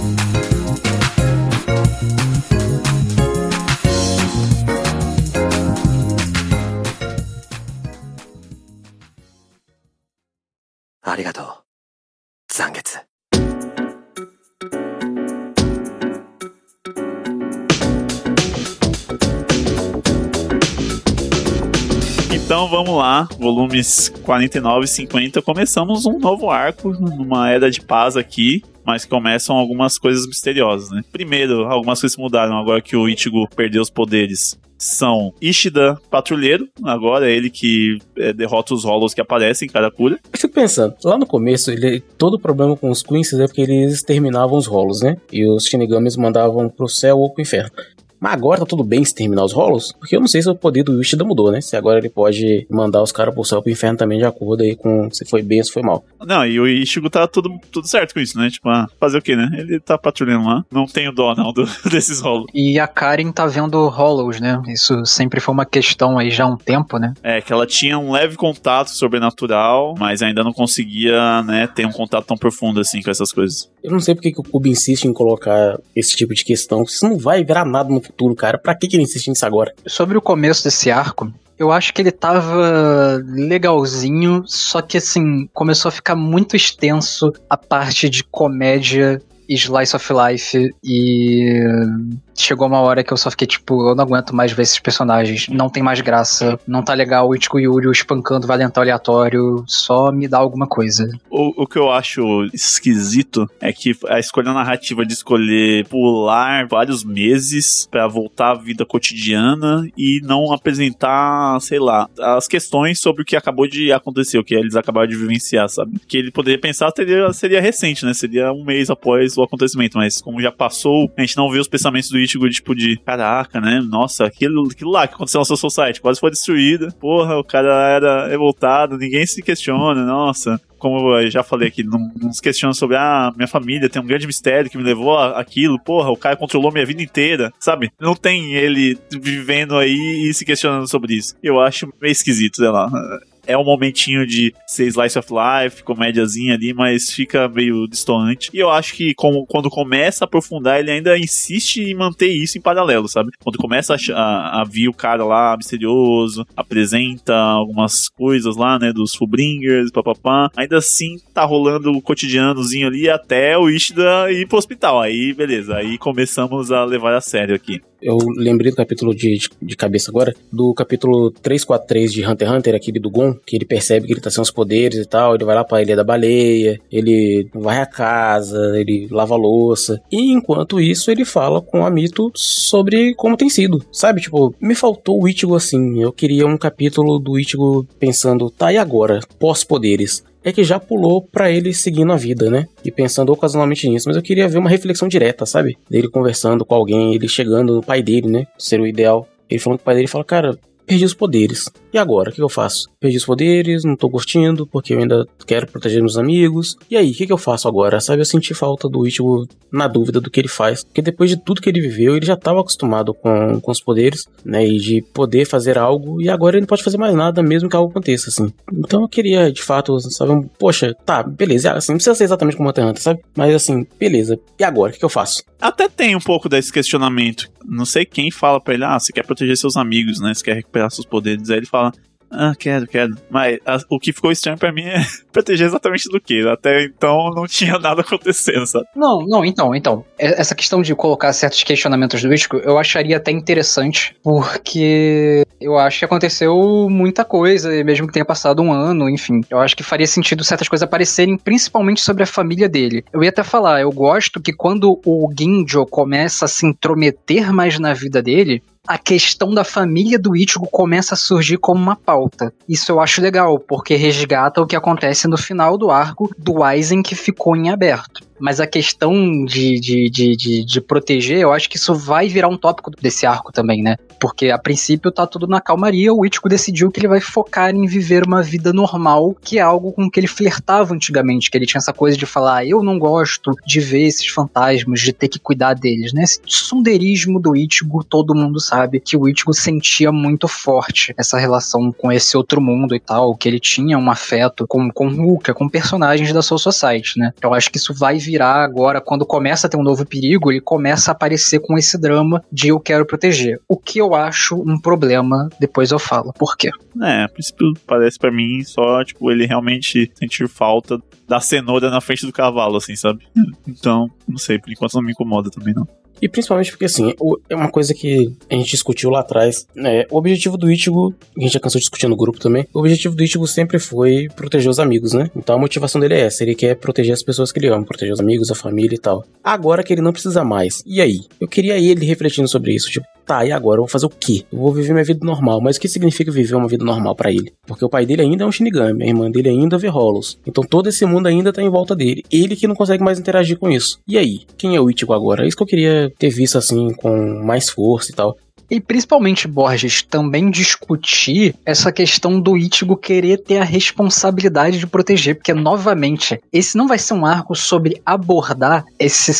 Arigatou. Zangetsu. Então vamos lá, volumes quarenta e nove e cinquenta, começamos um novo arco, numa era de paz aqui, mas começam algumas coisas misteriosas, né? Primeiro, algumas coisas mudaram agora que o Ichigo perdeu os poderes. São Ishida Patrulheiro, agora é ele que é, derrota os Hollows que aparecem em Karakura. Eu fico pensando, lá no começo, ele, todo o problema com os Quincy's é porque eles exterminavam os Hollows, né? E os Shinigamis mandavam pro céu ou pro inferno. Mas agora tá tudo bem se terminar os Hollows? Porque eu não sei se o poder do Ishida mudou, né? Se agora ele pode mandar os caras pro céu pro inferno também, de acordo aí com se foi bem ou se foi mal. Não, e o Ichigo tá tudo, tudo certo com isso, né? Tipo, ah, fazer o quê, né? Ele tá patrulhando lá. Não tenho dó, não, do, desses Hollows. E a Karen tá vendo Hollows, né? Isso sempre foi uma questão aí já há um tempo, né? É, que ela tinha um leve contato sobrenatural, mas ainda não conseguia, né, ter um contato tão profundo assim com essas coisas. Eu não sei porque que o Kubo insiste em colocar esse tipo de questão. Isso não vai virar nada no futuro, cara. Pra que, que ele insiste nisso agora? Sobre o começo desse arco, eu acho que ele tava legalzinho, só que assim, começou a ficar muito extenso a parte de comédia e slice of life, e chegou uma hora que eu só fiquei tipo, eu não aguento mais ver esses personagens, não tem mais graça, não tá legal o Ichigo Yuri espancando valentão aleatório, só me dá alguma coisa. O, o que eu acho esquisito é que a escolha narrativa de escolher pular vários meses pra voltar à vida cotidiana e não apresentar, sei lá, as questões sobre o que acabou de acontecer, o que eles acabaram de vivenciar, sabe? Que ele poderia pensar seria, seria recente, né? Seria um mês após o acontecimento, mas como já passou, a gente não vê os pensamentos do Ichigo, tipo, de caraca, né? Nossa, aquilo, aquilo lá que aconteceu na sua society quase foi destruída. Porra, o cara era revoltado, ninguém se questiona, nossa. Como eu já falei aqui, não, não se questiona sobre, ah, minha família tem um grande mistério que me levou a, aquilo, porra, o cara controlou minha vida inteira, sabe? Não tem ele vivendo aí e se questionando sobre isso. Eu acho meio esquisito, sei lá. é um momentinho de ser slice of life, comédiazinha ali, mas fica meio distoante. E eu acho que com, quando começa a aprofundar, ele ainda insiste em manter isso em paralelo, sabe? Quando começa a, a, a vir o cara lá misterioso, apresenta algumas coisas lá, né, dos Fullbringers, papapá, ainda assim tá rolando o cotidianozinho ali até o Ishida ir pro hospital. Aí, beleza, aí começamos a levar a sério aqui. Eu lembrei do capítulo de, de cabeça agora, do capítulo trezentos e quarenta e três de Hunter x Hunter, aquele do Gon, que ele percebe que ele tá sem os poderes e tal, ele vai lá pra Ilha da Baleia, ele vai a casa, ele lava a louça, e enquanto isso ele fala com a Mito sobre como tem sido, sabe? Tipo, me faltou o Ichigo assim, eu queria um capítulo do Ichigo pensando, tá, e agora? Pós-poderes. É que já pulou pra ele seguindo a vida, né? E pensando ocasionalmente nisso. Mas eu queria ver uma reflexão direta, sabe? Dele conversando com alguém, ele chegando no pai dele, né? Seria o ideal. Ele falando com o pai dele e fala, cara, perdi os poderes. E agora? O que eu faço? Perdi os poderes, não tô curtindo, porque eu ainda quero proteger meus amigos. E aí, o que eu faço agora? Sabe, eu senti falta do Ichigo na dúvida do que ele faz. Porque depois de tudo que ele viveu, ele já estava acostumado com, com os poderes, né? E de poder fazer algo, e agora ele não pode fazer mais nada, mesmo que algo aconteça, assim. Então eu queria, de fato, sabe, um, poxa, tá, beleza, assim, não precisa ser exatamente como Hunter x Hunter, sabe? Mas assim, beleza. E agora, o que eu faço? Até tem um pouco desse questionamento. Não sei quem fala pra ele, ah, você quer proteger seus amigos, né? Você quer recuperar seus poderes. Aí ele fala, ah, quero, quero. Mas a, o que ficou estranho pra mim é proteger exatamente do que? Até então não tinha nada acontecendo, sabe? Não, não, então, então. Essa questão de colocar certos questionamentos do Ichigo, eu acharia até interessante, porque eu acho que aconteceu muita coisa, mesmo que tenha passado um ano, enfim. Eu acho que faria sentido certas coisas aparecerem, principalmente sobre a família dele. Eu ia até falar, eu gosto que quando o Ginjo começa a se intrometer mais na vida dele, a questão da família do Ichigo começa a surgir como uma pauta. Isso eu acho legal, porque resgata o que acontece no final do arco do Aizen que ficou em aberto. Mas a questão de, de, de, de, de proteger, eu acho que isso vai virar um tópico desse arco também, né? Porque a princípio tá tudo na calmaria, o Ichigo decidiu que ele vai focar em viver uma vida normal, que é algo com que ele flertava antigamente, que ele tinha essa coisa de falar, eu não gosto de ver esses fantasmas, de ter que cuidar deles, né? Esse tsundeirismo do Ichigo, todo mundo sabe que o Ichigo sentia muito forte essa relação com esse outro mundo e tal, que ele tinha um afeto com, com Ruka, com personagens da Soul Society, né? Eu acho que isso vai virar agora, quando começa a ter um novo perigo, ele começa a aparecer com esse drama de eu quero proteger. O que eu acho um problema, depois eu falo. Por quê? É, a princípio parece pra mim só, tipo, ele realmente sentir falta da cenoura na frente do cavalo, assim, sabe? Então, não sei, por enquanto não me incomoda também, não. E principalmente porque, assim, é uma coisa que a gente discutiu lá atrás, né? O objetivo do Ichigo, a gente já cansou de discutir no grupo também, o objetivo do Ichigo sempre foi proteger os amigos, né? Então a motivação dele é essa, ele quer proteger as pessoas que ele ama, proteger os amigos, a família e tal. Agora que ele não precisa mais, e aí? Eu queria ele refletindo sobre isso, tipo, tá, e agora? Eu vou fazer o quê? Eu vou viver minha vida normal, mas o que significa viver uma vida normal pra ele? Porque o pai dele ainda é um Shinigami, a irmã dele ainda vê Hollows. Então todo esse mundo ainda tá em volta dele. Ele que não consegue mais interagir com isso. E aí? Quem é o Ichigo agora? É isso que eu queria ter visto assim, com mais força e tal. E principalmente, Borges, também discutir essa questão do Ichigo querer ter a responsabilidade de proteger, porque, novamente, esse não vai ser um arco sobre abordar esse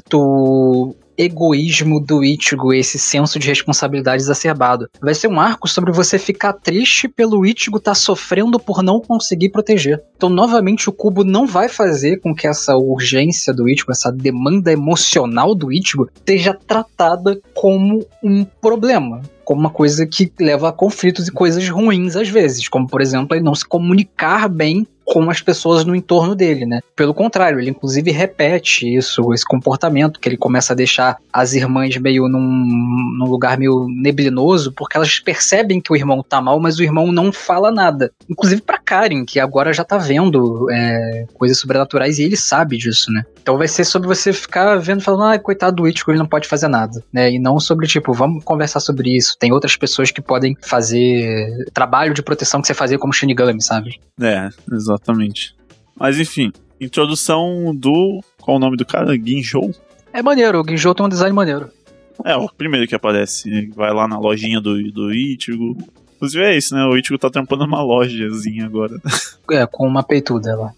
certo egoísmo do Ichigo, esse senso de responsabilidade exacerbado. Vai ser um arco sobre você ficar triste pelo Ichigo estar tá sofrendo por não conseguir proteger. Então, novamente, o Kubo não vai fazer com que essa urgência do Ichigo, essa demanda emocional do Ichigo, seja tratada como um problema, como uma coisa que leva a conflitos e coisas ruins às vezes, como, por exemplo, ele não se comunicar bem com as pessoas no entorno dele, né? Pelo contrário, ele inclusive repete isso, esse comportamento, que ele começa a deixar as irmãs meio num, num lugar meio neblinoso, porque elas percebem que o irmão tá mal, mas o irmão não fala nada. Inclusive pra Karen, que agora já tá vendo é, coisas sobrenaturais e ele sabe disso, né? Então vai ser sobre você ficar vendo, falando, ah, coitado do Ichigo, ele não pode fazer nada, né? E não sobre, tipo, vamos conversar sobre isso. Tem outras pessoas que podem fazer trabalho de proteção que você fazia como Shinigami, sabe? É, exatamente. Mas enfim, introdução do... Qual o nome do cara? Ginjo? É maneiro, o Ginjo tem um design maneiro. É, o primeiro que aparece. Vai lá na lojinha do, do Ichigo. Inclusive é isso, né? O Ichigo tá trampando numa lojazinha agora. É, com uma peituda lá.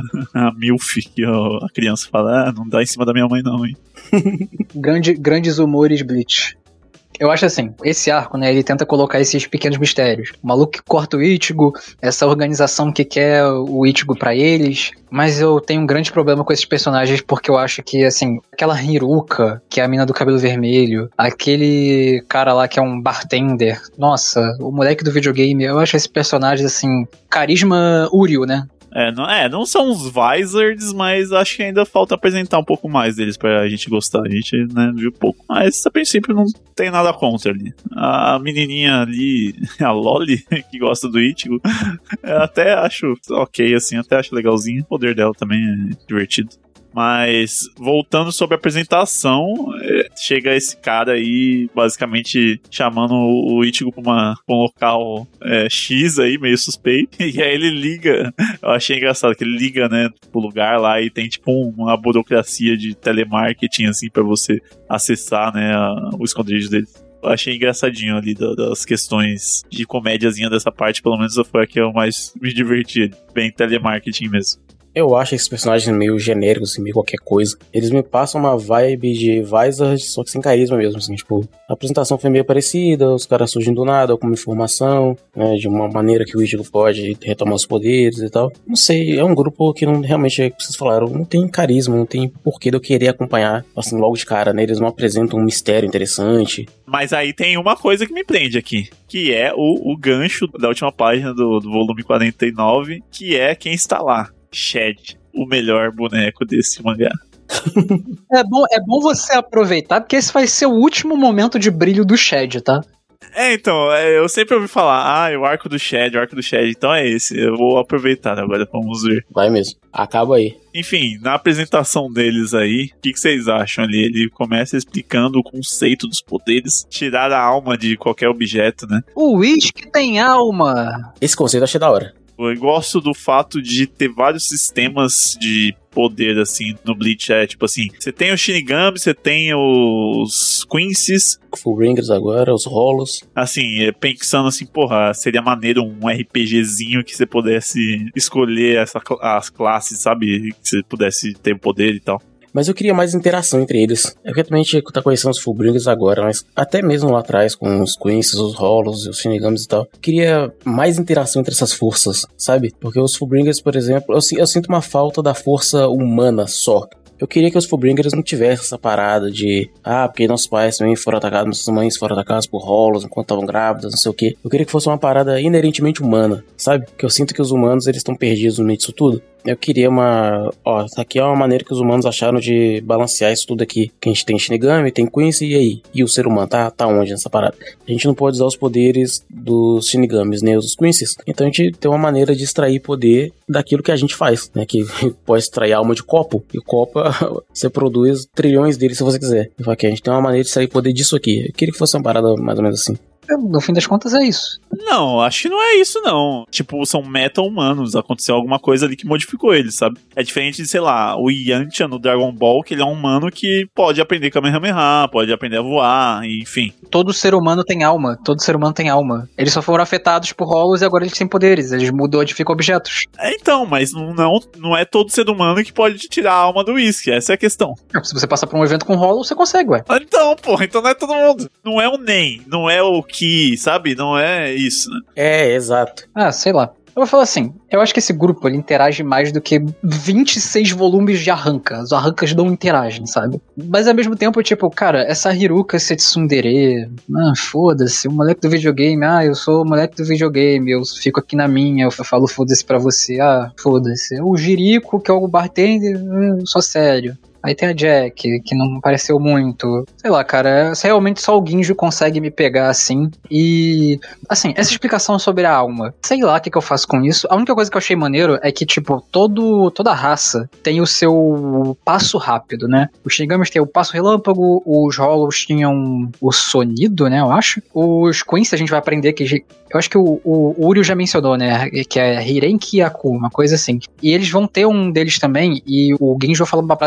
A Milf, que a criança fala, ah, não dá em cima da minha mãe não, hein? Grande, grandes humores, Bleach. Eu acho assim, esse arco, né, ele tenta colocar esses pequenos mistérios. O maluco que corta o Ichigo, essa organização que quer o Ichigo pra eles, mas eu tenho um grande problema com esses personagens porque eu acho que, assim, aquela Hiruka, que é a mina do cabelo vermelho, aquele cara lá que é um bartender, nossa, o moleque do videogame, eu acho esses personagens, assim, carisma Uryu, né? É não, é, não são os Vizards, mas acho que ainda falta apresentar um pouco mais deles pra gente gostar. A gente, né, viu pouco. Mas, a princípio, não tem nada contra ali. A menininha ali, a Loli, que gosta do Ichigo, eu até acho ok, assim, até acho legalzinho. O poder dela também é divertido. Mas, voltando sobre a apresentação, chega esse cara aí, basicamente chamando o Ichigo pra, uma, pra um local é, X aí, meio suspeito. E aí ele liga, eu achei engraçado que ele liga, né, pro lugar lá e tem tipo uma burocracia de telemarketing, assim, pra você acessar, né, a, o esconderijo dele. Eu achei engraçadinho ali das questões de comédiazinha dessa parte, pelo menos foi a que eu mais me diverti, bem telemarketing mesmo. Eu acho esses personagens meio genéricos, assim, meio qualquer coisa. Eles me passam uma vibe de Vizard, só que sem carisma mesmo, assim, tipo... A apresentação foi meio parecida, os caras surgem do nada, com informação, né, de uma maneira que o Ichigo pode retomar os poderes e tal. Não sei, é um grupo que não, realmente, é o que vocês falaram, não tem carisma, não tem porquê de eu querer acompanhar, assim, logo de cara, né? Eles não apresentam um mistério interessante. Mas aí tem uma coisa que me prende aqui, que é o, o gancho da última página do, do volume quarenta e nove, que é quem está lá. Shed, o melhor boneco desse mangá. É bom, é bom você aproveitar, porque esse vai ser o último momento de brilho do Shed, tá? É, então, eu sempre ouvi falar, ah, o arco do Shed, o arco do Shed, então é esse, eu vou aproveitar agora, vamos ver. Vai mesmo, acaba aí. Enfim, na apresentação deles aí, o que, que vocês acham ali? Ele começa explicando o conceito dos poderes, tirar a alma de qualquer objeto, né? O Whisky tem alma! Esse conceito eu achei da hora. Eu gosto do fato de ter vários sistemas de poder, assim, no Bleach. É tipo assim, você tem o Shinigami, você tem os Quincy's. Fullbringers agora, os rolos. Assim, pensando assim, porra, seria maneiro um RPGzinho que você pudesse escolher essa, as classes, sabe? Que você pudesse ter o poder e tal. Mas eu queria mais interação entre eles. Eu também tinha que estar conhecendo os Fullbringers agora, mas até mesmo lá atrás, com os Quincy's, os Rolos, os Shinigamis e tal, queria mais interação entre essas forças, sabe? Porque os Fullbringers, por exemplo, eu, eu sinto uma falta da força humana só. Eu queria que os Fullbringers não tivessem essa parada de ah, porque nossos pais também foram atacados, nossas mães foram atacadas por rolos enquanto estavam grávidas, não sei o que. Eu queria que fosse uma parada inerentemente humana, sabe? Que eu sinto que os humanos, eles estão perdidos no meio disso tudo. Eu queria uma... Ó, aqui é uma maneira que os humanos acharam de balancear isso tudo aqui. Que a gente tem Shinigami, tem Quincy, e aí? E o ser humano, tá, tá onde nessa parada? A gente não pode usar os poderes dos Shinigamis, nem os Quincy's. Então a gente tem uma maneira de extrair poder daquilo que a gente faz, né? Que pode extrair alma de copo. E o copo, você produz trilhões deles se você quiser. Eu falo aqui, a gente tem uma maneira de extrair poder disso aqui. Eu queria que fosse uma parada mais ou menos assim. No fim das contas é isso. Não, acho que não é isso não. Tipo, são meta-humanos. Aconteceu alguma coisa ali que modificou eles, sabe? É diferente de, sei lá, o Yantia no Dragon Ball, que ele é um humano que pode aprender Kamehameha, pode aprender a voar, enfim. Todo ser humano tem alma. Todo ser humano tem alma. Eles só foram afetados por rolos e agora eles têm poderes. Eles modificam objetos. É, então, mas não, não é todo ser humano que pode tirar a alma do uísque. Essa é a questão. Se você passar por um evento com rolo, você consegue, ué. Então, porra, então não é todo mundo. Não é o NEM, não é o que, sabe? Não é isso, né? É, exato. Ah, sei lá. Eu vou falar assim, eu acho que esse grupo, ele interage mais do que vinte e seis volumes de arranca. Os arrancas não interagem, sabe? Mas ao mesmo tempo, tipo, cara, essa Hiruka, esse tsundere, ah, foda-se, o moleque do videogame, ah, eu sou o moleque do videogame, eu fico aqui na minha, eu falo foda-se pra você, ah, foda-se. O Jirico, que é o bartender, eu sou sério. Aí tem a Jack, que não pareceu muito. Sei lá, cara, realmente só o Ginjo consegue me pegar assim. E, assim, essa explicação sobre a alma, sei lá o que, que eu faço com isso. A única coisa que eu achei maneiro é que, tipo, todo, toda raça tem o seu passo rápido, né? Os Shinigamis têm o passo relâmpago, os Hollows tinham o sonido, né, eu acho. Os Quincy a gente vai aprender que... Eu acho que o, o, o Uryu já mencionou, né? Que é Hirenki Yaku, uma coisa assim. E eles vão ter um deles também, e o Ginjo falou uma parada interessante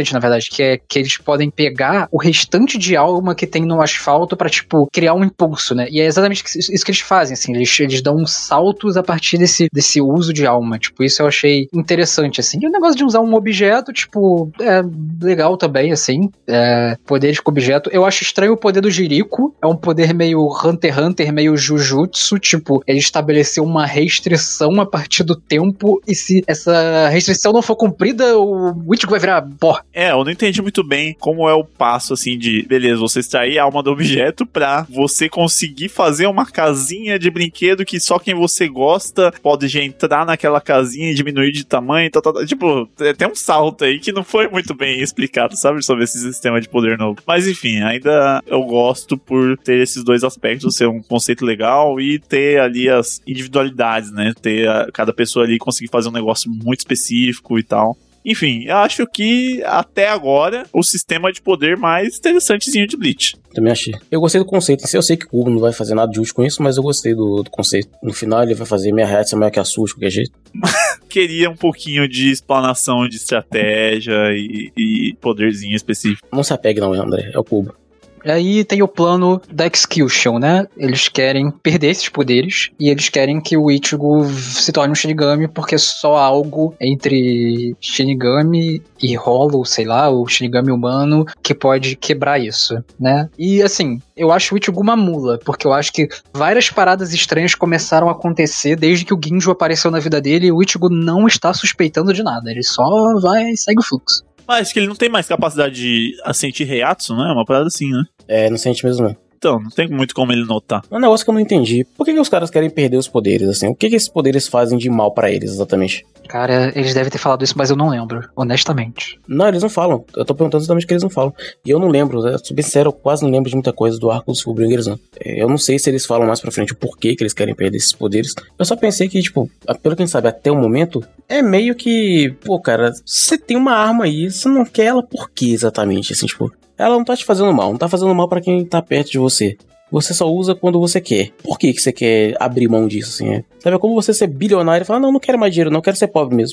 interessante, na verdade, que é que eles podem pegar o restante de alma que tem no asfalto pra, tipo, criar um impulso, né? E é exatamente isso que eles fazem, assim, eles, eles dão saltos a partir desse, desse uso de alma, tipo, isso eu achei interessante, assim. E o negócio de usar um objeto, tipo, é legal também, assim, é, poderes com objeto. Eu acho estranho o poder do Jiriko, é um poder meio Hunter x Hunter, meio Jujutsu, tipo, ele estabeleceu uma restrição a partir do tempo, e se essa restrição não for cumprida, o Ichigo vai virar pó. É, eu não entendi muito bem como é o passo, assim, de, beleza, você extrair a alma do objeto pra você conseguir fazer uma casinha de brinquedo que só quem você gosta pode já entrar naquela casinha e diminuir de tamanho, tá, tá, tá. Tipo, tem um salto aí que não foi muito bem explicado, sabe, sobre esse sistema de poder novo. Mas enfim, ainda eu gosto por ter esses dois aspectos, ser um conceito legal e ter ali as individualidades, né, ter a, cada pessoa ali conseguir fazer um negócio muito específico e tal. Enfim, eu acho que até agora o sistema de poder mais interessantezinho de Bleach. Também achei. Eu gostei do conceito. Eu sei que o Kubo não vai fazer nada de útil com isso, mas eu gostei do, do conceito. No final ele vai fazer meia reação maior que a sua de qualquer jeito. Queria um pouquinho de explanação de estratégia e, e poderzinho específico. Não se apegue não, André. É o Kubo. Aí tem o plano da Execution, né? Eles querem perder esses poderes e eles querem que o Ichigo se torne um Shinigami, porque só algo entre Shinigami e Hollow, sei lá, o Shinigami humano, que pode quebrar isso, né? E assim, eu acho o Ichigo uma mula, porque eu acho que várias paradas estranhas começaram a acontecer desde que o Ginjo apareceu na vida dele e o Ichigo não está suspeitando de nada, ele só vai e segue o fluxo. Mas que ele não tem mais capacidade de sentir Reiatsu, né? Uma parada assim, né? É, não sente mesmo não. Então, não tem muito como ele notar. É um negócio que eu não entendi. Por que, que os caras querem perder os poderes, assim? O que, que esses poderes fazem de mal pra eles, exatamente? Cara, eles devem ter falado isso, mas eu não lembro, honestamente. Não, eles não falam. Eu tô perguntando exatamente o que eles não falam. E eu não lembro, eu sou bem sincero, eu quase não lembro de muita coisa do arco dos Fullbringers, não. Eu não sei se eles falam mais pra frente o porquê que eles querem perder esses poderes. Eu só pensei que, tipo, pelo que a gente sabe, até o momento, é meio que... Pô, cara, você tem uma arma aí, você não quer ela por quê exatamente? Assim, tipo... Ela não tá te fazendo mal, não tá fazendo mal pra quem tá perto de você. Você só usa quando você quer. Por que que você quer abrir mão disso, assim? É? Sabe, é como você ser bilionário e falar, não, não quero mais dinheiro, não, quero ser pobre mesmo.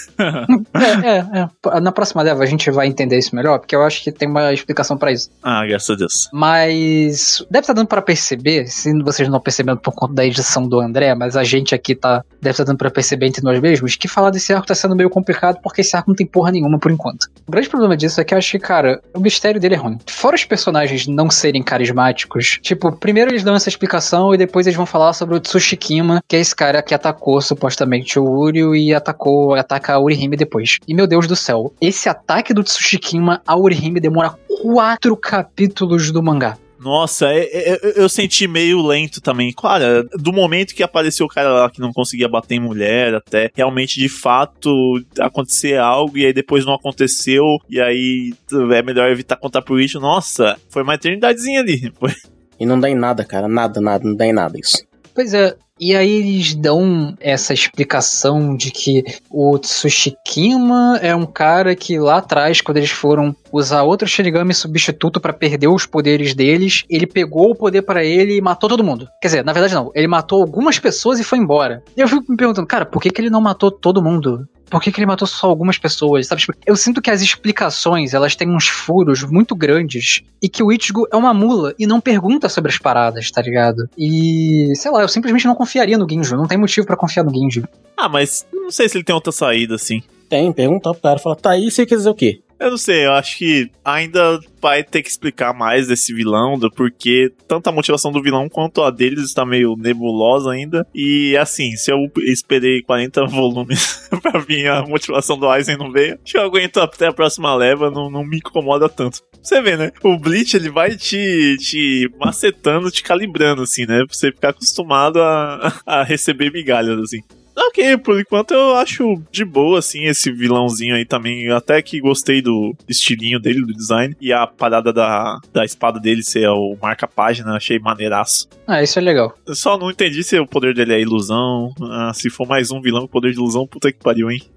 é, é, é. Na próxima leva a gente vai entender isso melhor, porque eu acho que tem uma explicação pra isso. Ah, graças a Deus. Mas deve estar dando pra perceber, se vocês não percebendo por conta da edição do André, mas a gente aqui tá, deve estar dando pra perceber entre nós mesmos, que falar desse arco tá sendo meio complicado, porque esse arco não tem porra nenhuma por enquanto. O grande problema disso é que eu acho que, cara, o mistério dele é ruim. Fora os personagens não serem carismáticos, tipo, primeiro eles dão essa explicação e depois eles vão falar sobre o Tsushikima, que é esse cara que atacou supostamente o Uryu e atacou, ataca a Orihime depois. E meu Deus do céu, esse ataque do Tsushikima a Orihime demora quatro capítulos do mangá. Nossa, é, é, eu senti meio lento também. Claro, do momento que apareceu o cara lá que não conseguia bater em mulher, até realmente, de fato, acontecer algo, e aí depois não aconteceu, e aí é melhor evitar contar pro Ichigo. Nossa, foi uma eternidadezinha ali. Foi. E não dá em nada, cara, nada, nada, não dá em nada isso. Pois é, e aí eles dão essa explicação de que o Tsushikima é um cara que lá atrás, quando eles foram usar outro Shinigami substituto pra perder os poderes deles, ele pegou o poder pra ele e matou todo mundo. Quer dizer, na verdade não, ele matou algumas pessoas e foi embora. E eu fico me perguntando, cara, por que que ele não matou todo mundo? Por que que ele matou só algumas pessoas, sabe? Eu sinto que as explicações, elas têm uns furos muito grandes e que o Ichigo é uma mula e não pergunta sobre as paradas, tá ligado? E, sei lá, eu simplesmente não confiaria no Ginjo, não tem motivo pra confiar no Ginjo. Ah, mas não sei se ele tem outra saída, assim. Tem, perguntar pro cara, falar, tá aí, você quer dizer o quê? Eu não sei, eu acho que ainda vai ter que explicar mais desse vilão, do porquê tanto a motivação do vilão quanto a deles está meio nebulosa ainda. E assim, se eu esperei quarenta volumes pra vir a motivação do Aizen não veio, acho que eu aguento até a próxima leva, não, não me incomoda tanto. Você vê, né? O Bleach, ele vai te, te macetando, te calibrando, assim, né? Pra você ficar acostumado a, a receber migalhas, assim. Ok, por enquanto eu acho de boa, assim, esse vilãozinho aí também. Até que gostei do estilinho dele, do design. E a parada da, da espada dele ser o marca-página, achei maneiraço. Ah, isso é legal. Eu só não entendi se o poder dele é ilusão. Ah, se for mais um vilão com poder de ilusão, puta que pariu, hein?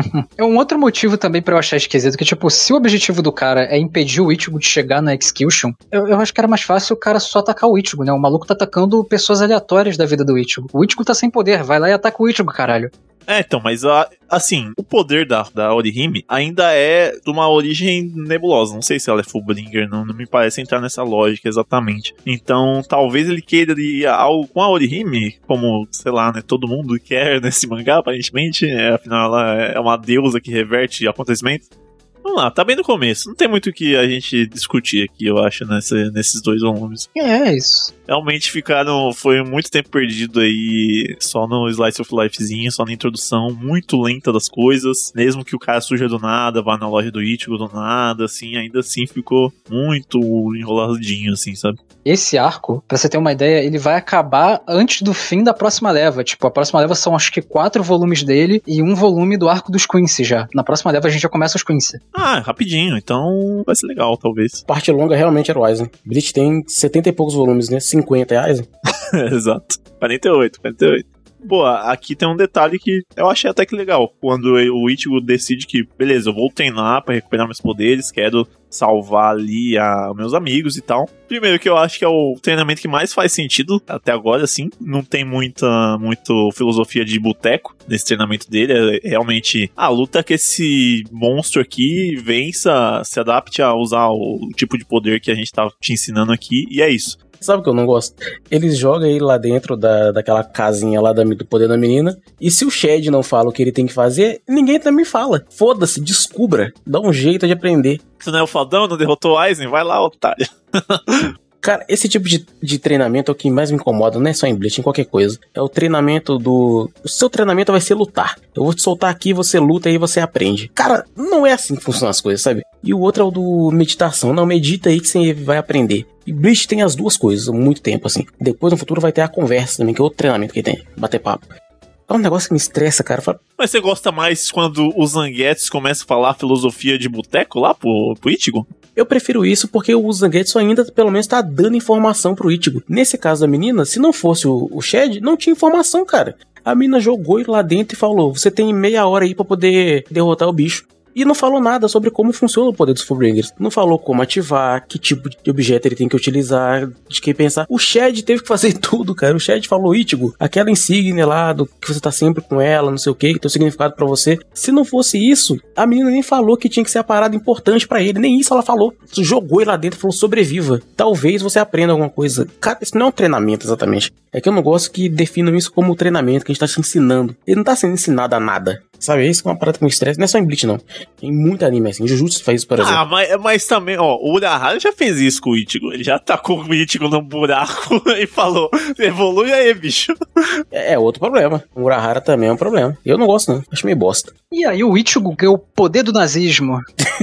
É um outro motivo também pra eu achar esquisito, que tipo, se o objetivo do cara é impedir o Ichigo de chegar na Execution, eu, eu acho que era mais fácil o cara só atacar o Ichigo, né? O maluco tá atacando pessoas aleatórias da vida do Ichigo. O Ichigo tá sem poder, vai lá e ataca o Ichigo, caralho. É, então, mas a, assim, o poder da, da Orihime ainda é de uma origem nebulosa. Não sei se ela é Fullbringer, não, não me parece entrar nessa lógica exatamente. Então, talvez ele queira ir algo com a Orihime, como, sei lá, né, todo mundo quer nesse mangá, aparentemente. É, afinal, ela é uma deusa que reverte acontecimentos. Vamos lá, tá bem no começo. Não tem muito o que a gente discutir aqui, eu acho, nessa, nesses dois volumes. É, é isso. Realmente ficaram... Foi muito tempo perdido aí só no Slice of Lifezinho, só na introdução, muito lenta das coisas. Mesmo que o cara surja do nada, vá na loja do Ichigo do nada, assim, ainda assim ficou muito enroladinho, assim, sabe? Esse arco, pra você ter uma ideia, ele vai acabar antes do fim da próxima leva. Tipo, a próxima leva são acho que quatro volumes dele e um volume do arco dos Quincy já. Na próxima leva a gente já começa os Quincy. Ah, rapidinho, então vai ser legal, talvez. Parte longa realmente era o Aizen. Bleach tem setenta e poucos volumes, né? cinquenta é Aizen. Exato. quarenta e oito, quarenta e oito. Pô, aqui tem um detalhe que eu achei até que legal. Quando o Ichigo decide que, beleza, eu vou treinar pra recuperar meus poderes, quero salvar ali a meus amigos e tal. Primeiro que eu acho que é o treinamento que mais faz sentido até agora, assim. Não tem muita, muita filosofia de boteco nesse treinamento dele. É realmente a luta que esse monstro aqui vença, se adapte a usar o tipo de poder que a gente tá te ensinando aqui, e é isso. Sabe o que eu não gosto? Eles jogam ele lá dentro da, daquela casinha lá da, do poder da menina. E se o Shed não fala o que ele tem que fazer, ninguém também fala. Foda-se, descubra. Dá um jeito de aprender. Você não é o fodão, não derrotou o Aizen? Vai lá, otário. Cara, esse tipo de, de treinamento é o que mais me incomoda, não é só em Bleach, em qualquer coisa. É o treinamento do... O seu treinamento vai ser lutar. Eu vou te soltar aqui, você luta e você aprende. Cara, não é assim que funcionam as coisas, sabe? E o outro é o do meditação. Não, medita aí que você vai aprender. E Bleach tem as duas coisas há muito tempo, assim. Depois, no futuro, vai ter a conversa também, que é outro treinamento que tem. Bater papo. É um negócio que me estressa, cara. Fala... Mas você gosta mais quando os Zangetsu começam a falar filosofia de boteco lá pro, pro Ichigo? Eu prefiro isso porque o Zangetsu ainda, pelo menos, tá dando informação pro Ichigo. Nesse caso da menina, se não fosse o, o Shed, não tinha informação, cara. A menina jogou ele lá dentro e falou, você tem meia hora aí pra poder derrotar o bicho. E não falou nada sobre como funciona o poder dos Fullbringers. Não falou como ativar, que tipo de objeto ele tem que utilizar, de quem pensar. O Shed teve que fazer tudo, cara. O Shed falou, Ichigo, aquela insígnia lá, do que você tá sempre com ela, não sei o que, que tem um significado pra você. Se não fosse isso, a menina nem falou que tinha que ser a parada importante pra ele. Nem isso ela falou. Jogou ele lá dentro e falou, sobreviva. Talvez você aprenda alguma coisa. Cara, isso não é um treinamento exatamente. É que eu não gosto que definam isso como treinamento, que a gente tá te ensinando. Ele não tá sendo ensinado a nada. Sabe, isso é uma parada com estresse. Não é só em Bleach, não. Tem muito anime assim. Jujutsu faz isso, por exemplo. Ah, mas, mas também, ó, o Urahara já fez isso com o Ichigo. Ele já tacou o Ichigo num buraco e falou, evolui aí, bicho. É, é outro problema. O Urahara também é um problema. Eu não gosto, não. Acho meio bosta. E aí o Ichigo ganhou o poder do nazismo.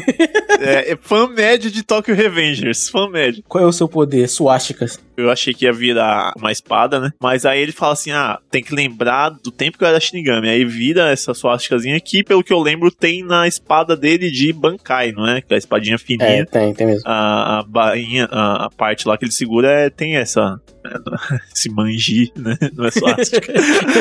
É, é fã médio de Tokyo Revengers. Fã médio. Qual é o seu poder? Suásticas. Eu achei que ia virar uma espada, né? Mas aí ele fala assim, ah, tem que lembrar do tempo que eu era Shinigami. Aí vira essa suásticazinha aqui, pelo que eu lembro, tem na espada dele de Bankai, não é? Que é a espadinha fininha. É, tem, tem mesmo. A, a bainha, a, a parte lá que ele segura é, tem essa... esse manji, né? Não é suástica.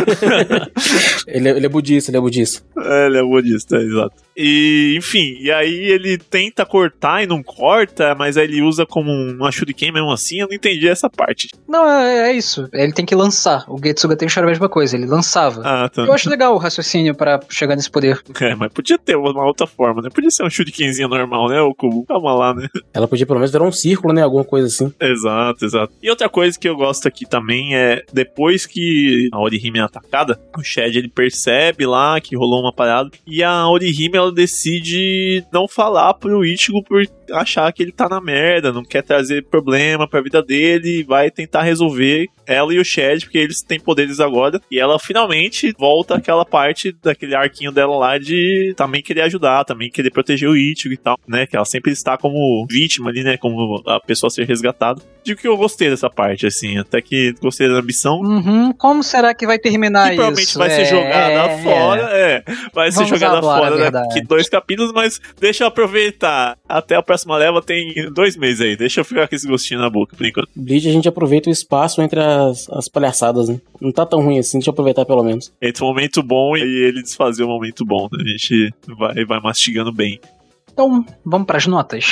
ele, é, ele é budista, ele é budista. É, ele é budista, é, exato. E, enfim, e aí ele tenta cortar e não corta, mas aí ele usa como um shuriken mesmo assim, eu não entendi essa parte. Não, é, é isso. Ele tem que lançar. O Getsuga tem a mesma coisa, ele lançava. Ah, tá. Eu acho legal o raciocínio pra chegar nesse poder. É, mas podia ter uma outra forma, né? Podia ser um shurikenzinho normal, né, o Kubo? Calma lá, né? Ela podia pelo menos virar um círculo, né? Alguma coisa assim. Exato, exato. E outra coisa que eu gosto aqui também é, depois que a Orihime é atacada, o Shed, ele percebe lá que rolou uma parada, e a Orihime, ela decide não falar pro Ichigo por achar que ele tá na merda, não quer trazer problema pra vida dele, vai tentar resolver ela e o Shed, porque eles têm poderes agora, e ela finalmente volta àquela parte daquele arquinho dela lá de também querer ajudar, também querer proteger o Ichigo e tal, né, que ela sempre está como vítima ali, né, como a pessoa a ser resgatada. Digo que eu gostei dessa parte, assim, até que gostei da ambição. Uhum, como será que vai terminar que isso? Provavelmente vai é, ser jogada é, fora, é, vai Vamos ser jogada fora daqui né, dois capítulos, mas deixa eu aproveitar, até a próxima leva tem dois meses aí, deixa eu ficar com esse gostinho na boca, por enquanto. Bleach, a gente aproveita o espaço entre as, as palhaçadas, né? Não tá tão ruim assim, deixa eu aproveitar pelo menos. Entre um momento bom e ele desfazer o momento bom, né? A gente vai, vai mastigando bem. Então, vamos pras notas.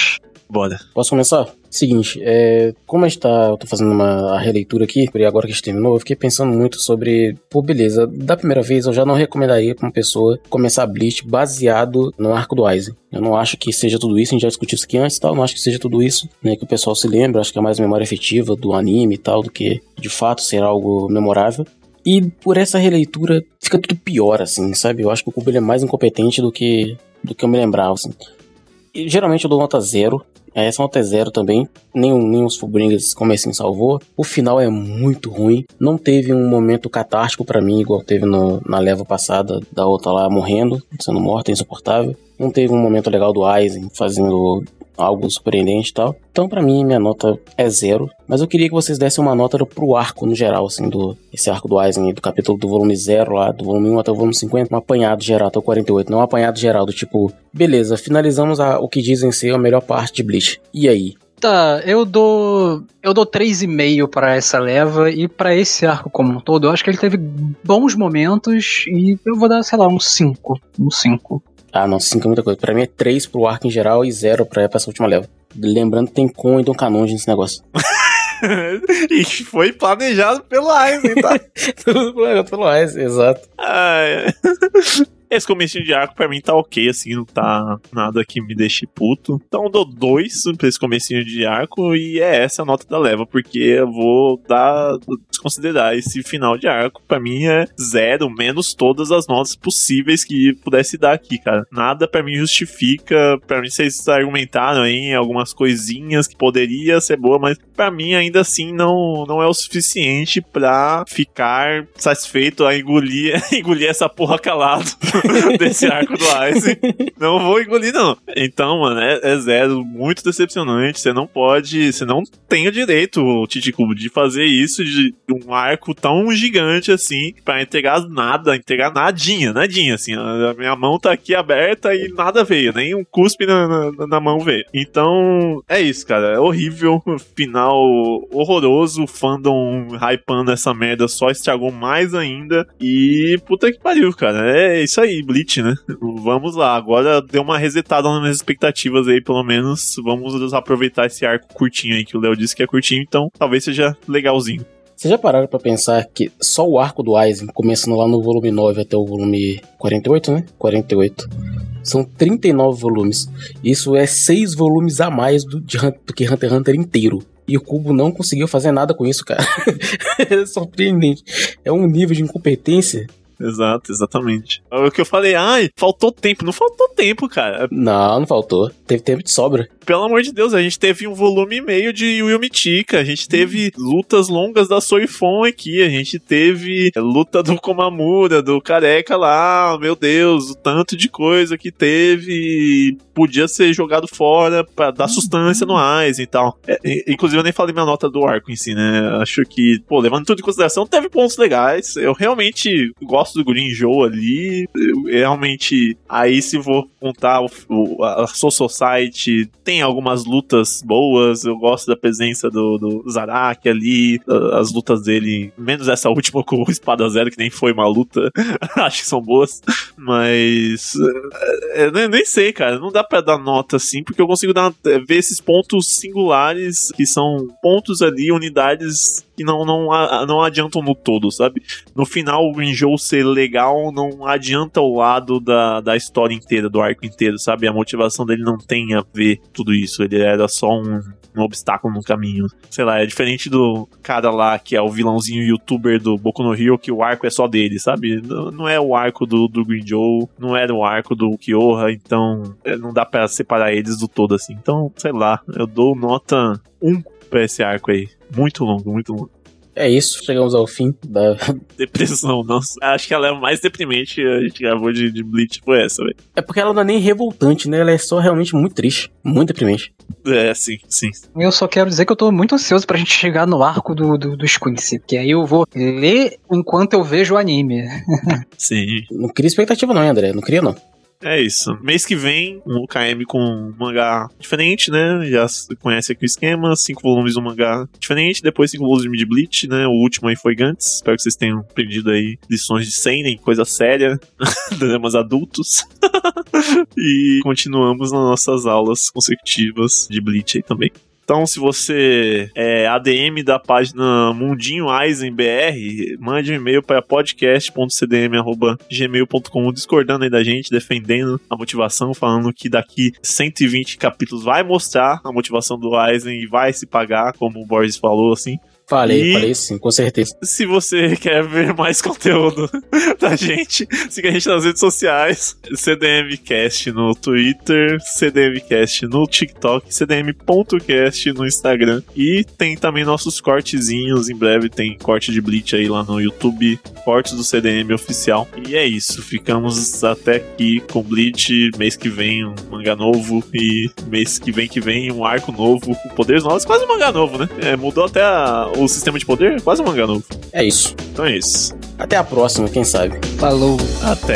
Bora. Posso começar? Seguinte, é, como a gente tá, eu tô fazendo uma releitura aqui, e agora que a gente terminou, eu fiquei pensando muito sobre, pô, beleza, da primeira vez eu já não recomendaria pra uma pessoa começar Bleach baseado no arco do Aizen. Eu não acho que seja tudo isso, a gente já discutiu isso aqui antes e tal, não acho que seja tudo isso, né, que o pessoal se lembra, acho que é mais memória efetiva do anime e tal, do que de fato ser algo memorável. E por essa releitura fica tudo pior, assim, sabe? Eu acho que o Kubo ele é mais incompetente do que, do que eu me lembrava, assim. E, geralmente eu dou nota zero. Essa nota é zero também. Nem, nem os Fullbringers comecinho salvou. O final é muito ruim. Não teve um momento catártico pra mim, igual teve no, na leva passada da outra lá morrendo, sendo morta, insuportável. Não teve um momento legal do Aizen fazendo algo surpreendente e tal. Então, pra mim, minha nota é zero. Mas eu queria que vocês dessem uma nota pro arco no geral, assim, do esse arco do Aizen, do capítulo do volume zero lá, do volume um até o volume cinquenta, um apanhado geral até o quarenta e oito. Não um apanhado geral do tipo, beleza, finalizamos a, o que dizem ser a melhor parte de Bleach. E aí? Tá, eu dou eu dou três e meio pra essa leva e pra esse arco como um todo. Eu acho que ele teve bons momentos e eu vou dar, sei lá, um cinco. Um cinco. Ah, não, cinco é muita coisa. Pra mim é três pro arco em geral e zero pra essa última leva. Lembrando que tem Kon e Don Kanonji nesse negócio. E foi planejado pelo Aizen, tá? Tudo planejado pelo Aizen, exato. Ai. Esse comecinho de arco pra mim tá ok, assim, não tá nada que me deixe puto. Então eu dou dois pra esse comecinho de arco e é essa a nota da leva, porque eu vou dar, desconsiderar esse final de arco. Pra mim é zero, menos todas as notas possíveis que pudesse dar aqui, cara. Nada pra mim justifica, pra mim vocês argumentaram aí algumas coisinhas que poderia ser boa, mas pra mim ainda assim não, não é o suficiente pra ficar satisfeito a engolir, engolir essa porra calado. Desse arco do Aizen. Não vou engolir, não. Então, mano, é, é zero. Muito decepcionante. Você não pode... Você não tem o direito, Titicubo, de fazer isso, de um arco tão gigante assim, pra entregar nada, entregar nadinha, nadinha, assim. A minha mão tá aqui aberta e nada veio. Nem um cuspe na, na, na mão veio. Então, é isso, cara. É horrível. Final horroroso. O fandom hypando essa merda só estragou mais ainda. E puta que pariu, cara. É isso aí. Aí, Bleach, né? Vamos lá, agora deu uma resetada nas minhas expectativas aí, pelo menos. Vamos aproveitar esse arco curtinho aí, que o Léo disse que é curtinho, então talvez seja legalzinho. Vocês já pararam pra pensar que só o arco do Aizen, começando lá no volume nove até o volume quarenta e oito, né? quarenta e oito. São trinta e nove volumes. Isso é seis volumes a mais do, de, do que Hunter x Hunter inteiro. E o Kubo não conseguiu fazer nada com isso, cara. É surpreendente. É um nível de incompetência. Exato, exatamente. É o que eu falei, ai, faltou tempo. Não faltou tempo, cara. Não, não faltou. Teve tempo de sobra. Pelo amor de Deus, a gente teve um volume e meio de Yu Yu Michika, a gente teve lutas longas da Soifon aqui, a gente teve luta do Komamura, do Careca lá, meu Deus, o tanto de coisa que teve, podia ser jogado fora pra dar sustância no Aizen e tal. É, inclusive eu nem falei minha nota do arco em si, né, acho que, pô, levando tudo em consideração, teve pontos legais, eu realmente gosto do Grinjou ali, eu realmente, aí se vou contar o, o, a Soul Society, tem algumas lutas boas, eu gosto da presença do, do Zaraki ali, as lutas dele, menos essa última com o Espada Zero, que nem foi uma luta, acho que são boas, mas eu nem, nem sei, cara, não dá pra dar nota assim, porque eu consigo dar, ver esses pontos singulares, que são pontos ali, unidades que não, não, não adiantam no todo, sabe? No final, o Grinjou ser legal não adianta o lado da, da história inteira, do arco inteiro, sabe? A motivação dele não tem a ver tudo isso, ele era só um, um obstáculo no caminho. Sei lá, é diferente do cara lá que é o vilãozinho youtuber do Boku no Hero, que o arco é só dele, sabe? Não, não é o arco do, do Grinjou, não era o arco do Kyoha, então não dá pra separar eles do todo assim. Então, sei lá, eu dou nota um pra esse arco aí. Muito longo, muito longo. É isso, chegamos ao fim da... Depressão, nossa. Acho que ela é a mais deprimente que a gente gravou de, de Bleach, foi essa, velho. É porque ela não é nem revoltante, né? Ela é só realmente muito triste, muito deprimente. É, sim, sim. Eu só quero dizer que eu tô muito ansioso pra gente chegar no arco do, do, do Squincy, porque aí eu vou ler enquanto eu vejo o anime. Sim. Não cria expectativa não, André, não cria não. É isso. Mês que vem, um K M com um mangá diferente, né? Já conhece aqui o esquema. Cinco volumes de um mangá diferente. Depois cinco volumes de Bleach, né? O último aí foi Gantz. Espero que vocês tenham aprendido aí lições de seinen, coisa séria. Dramas adultos. E continuamos nas nossas aulas consecutivas de Bleach aí também. Então, se você é A D M da página Mundinho Aizen B R, mande um e-mail para podcast ponto c d m arroba gmail ponto com discordando aí da gente, defendendo a motivação, falando que daqui cento e vinte capítulos vai mostrar a motivação do Aizen e vai se pagar, como o Boris falou, assim. Falei, E falei sim, com certeza. Se você quer ver mais conteúdo da gente, siga a gente nas redes sociais. CDMcast no Twitter, CDMcast no TikTok, C D M ponto cast no Instagram. E tem também nossos cortezinhos. Em breve tem corte de Bleach aí lá no YouTube. Cortes do C D M oficial. E é isso. Ficamos até aqui com Bleach. Mês que vem um mangá novo. E mês que vem que vem um arco novo. Com poderes novos. Quase um mangá novo, né? É, mudou até a... o sistema de poder, quase um mangá novo. É isso. Então é isso. Até a próxima, quem sabe. Falou. Até.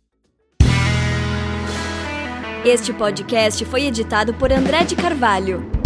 Este podcast foi editado por André de Carvalho.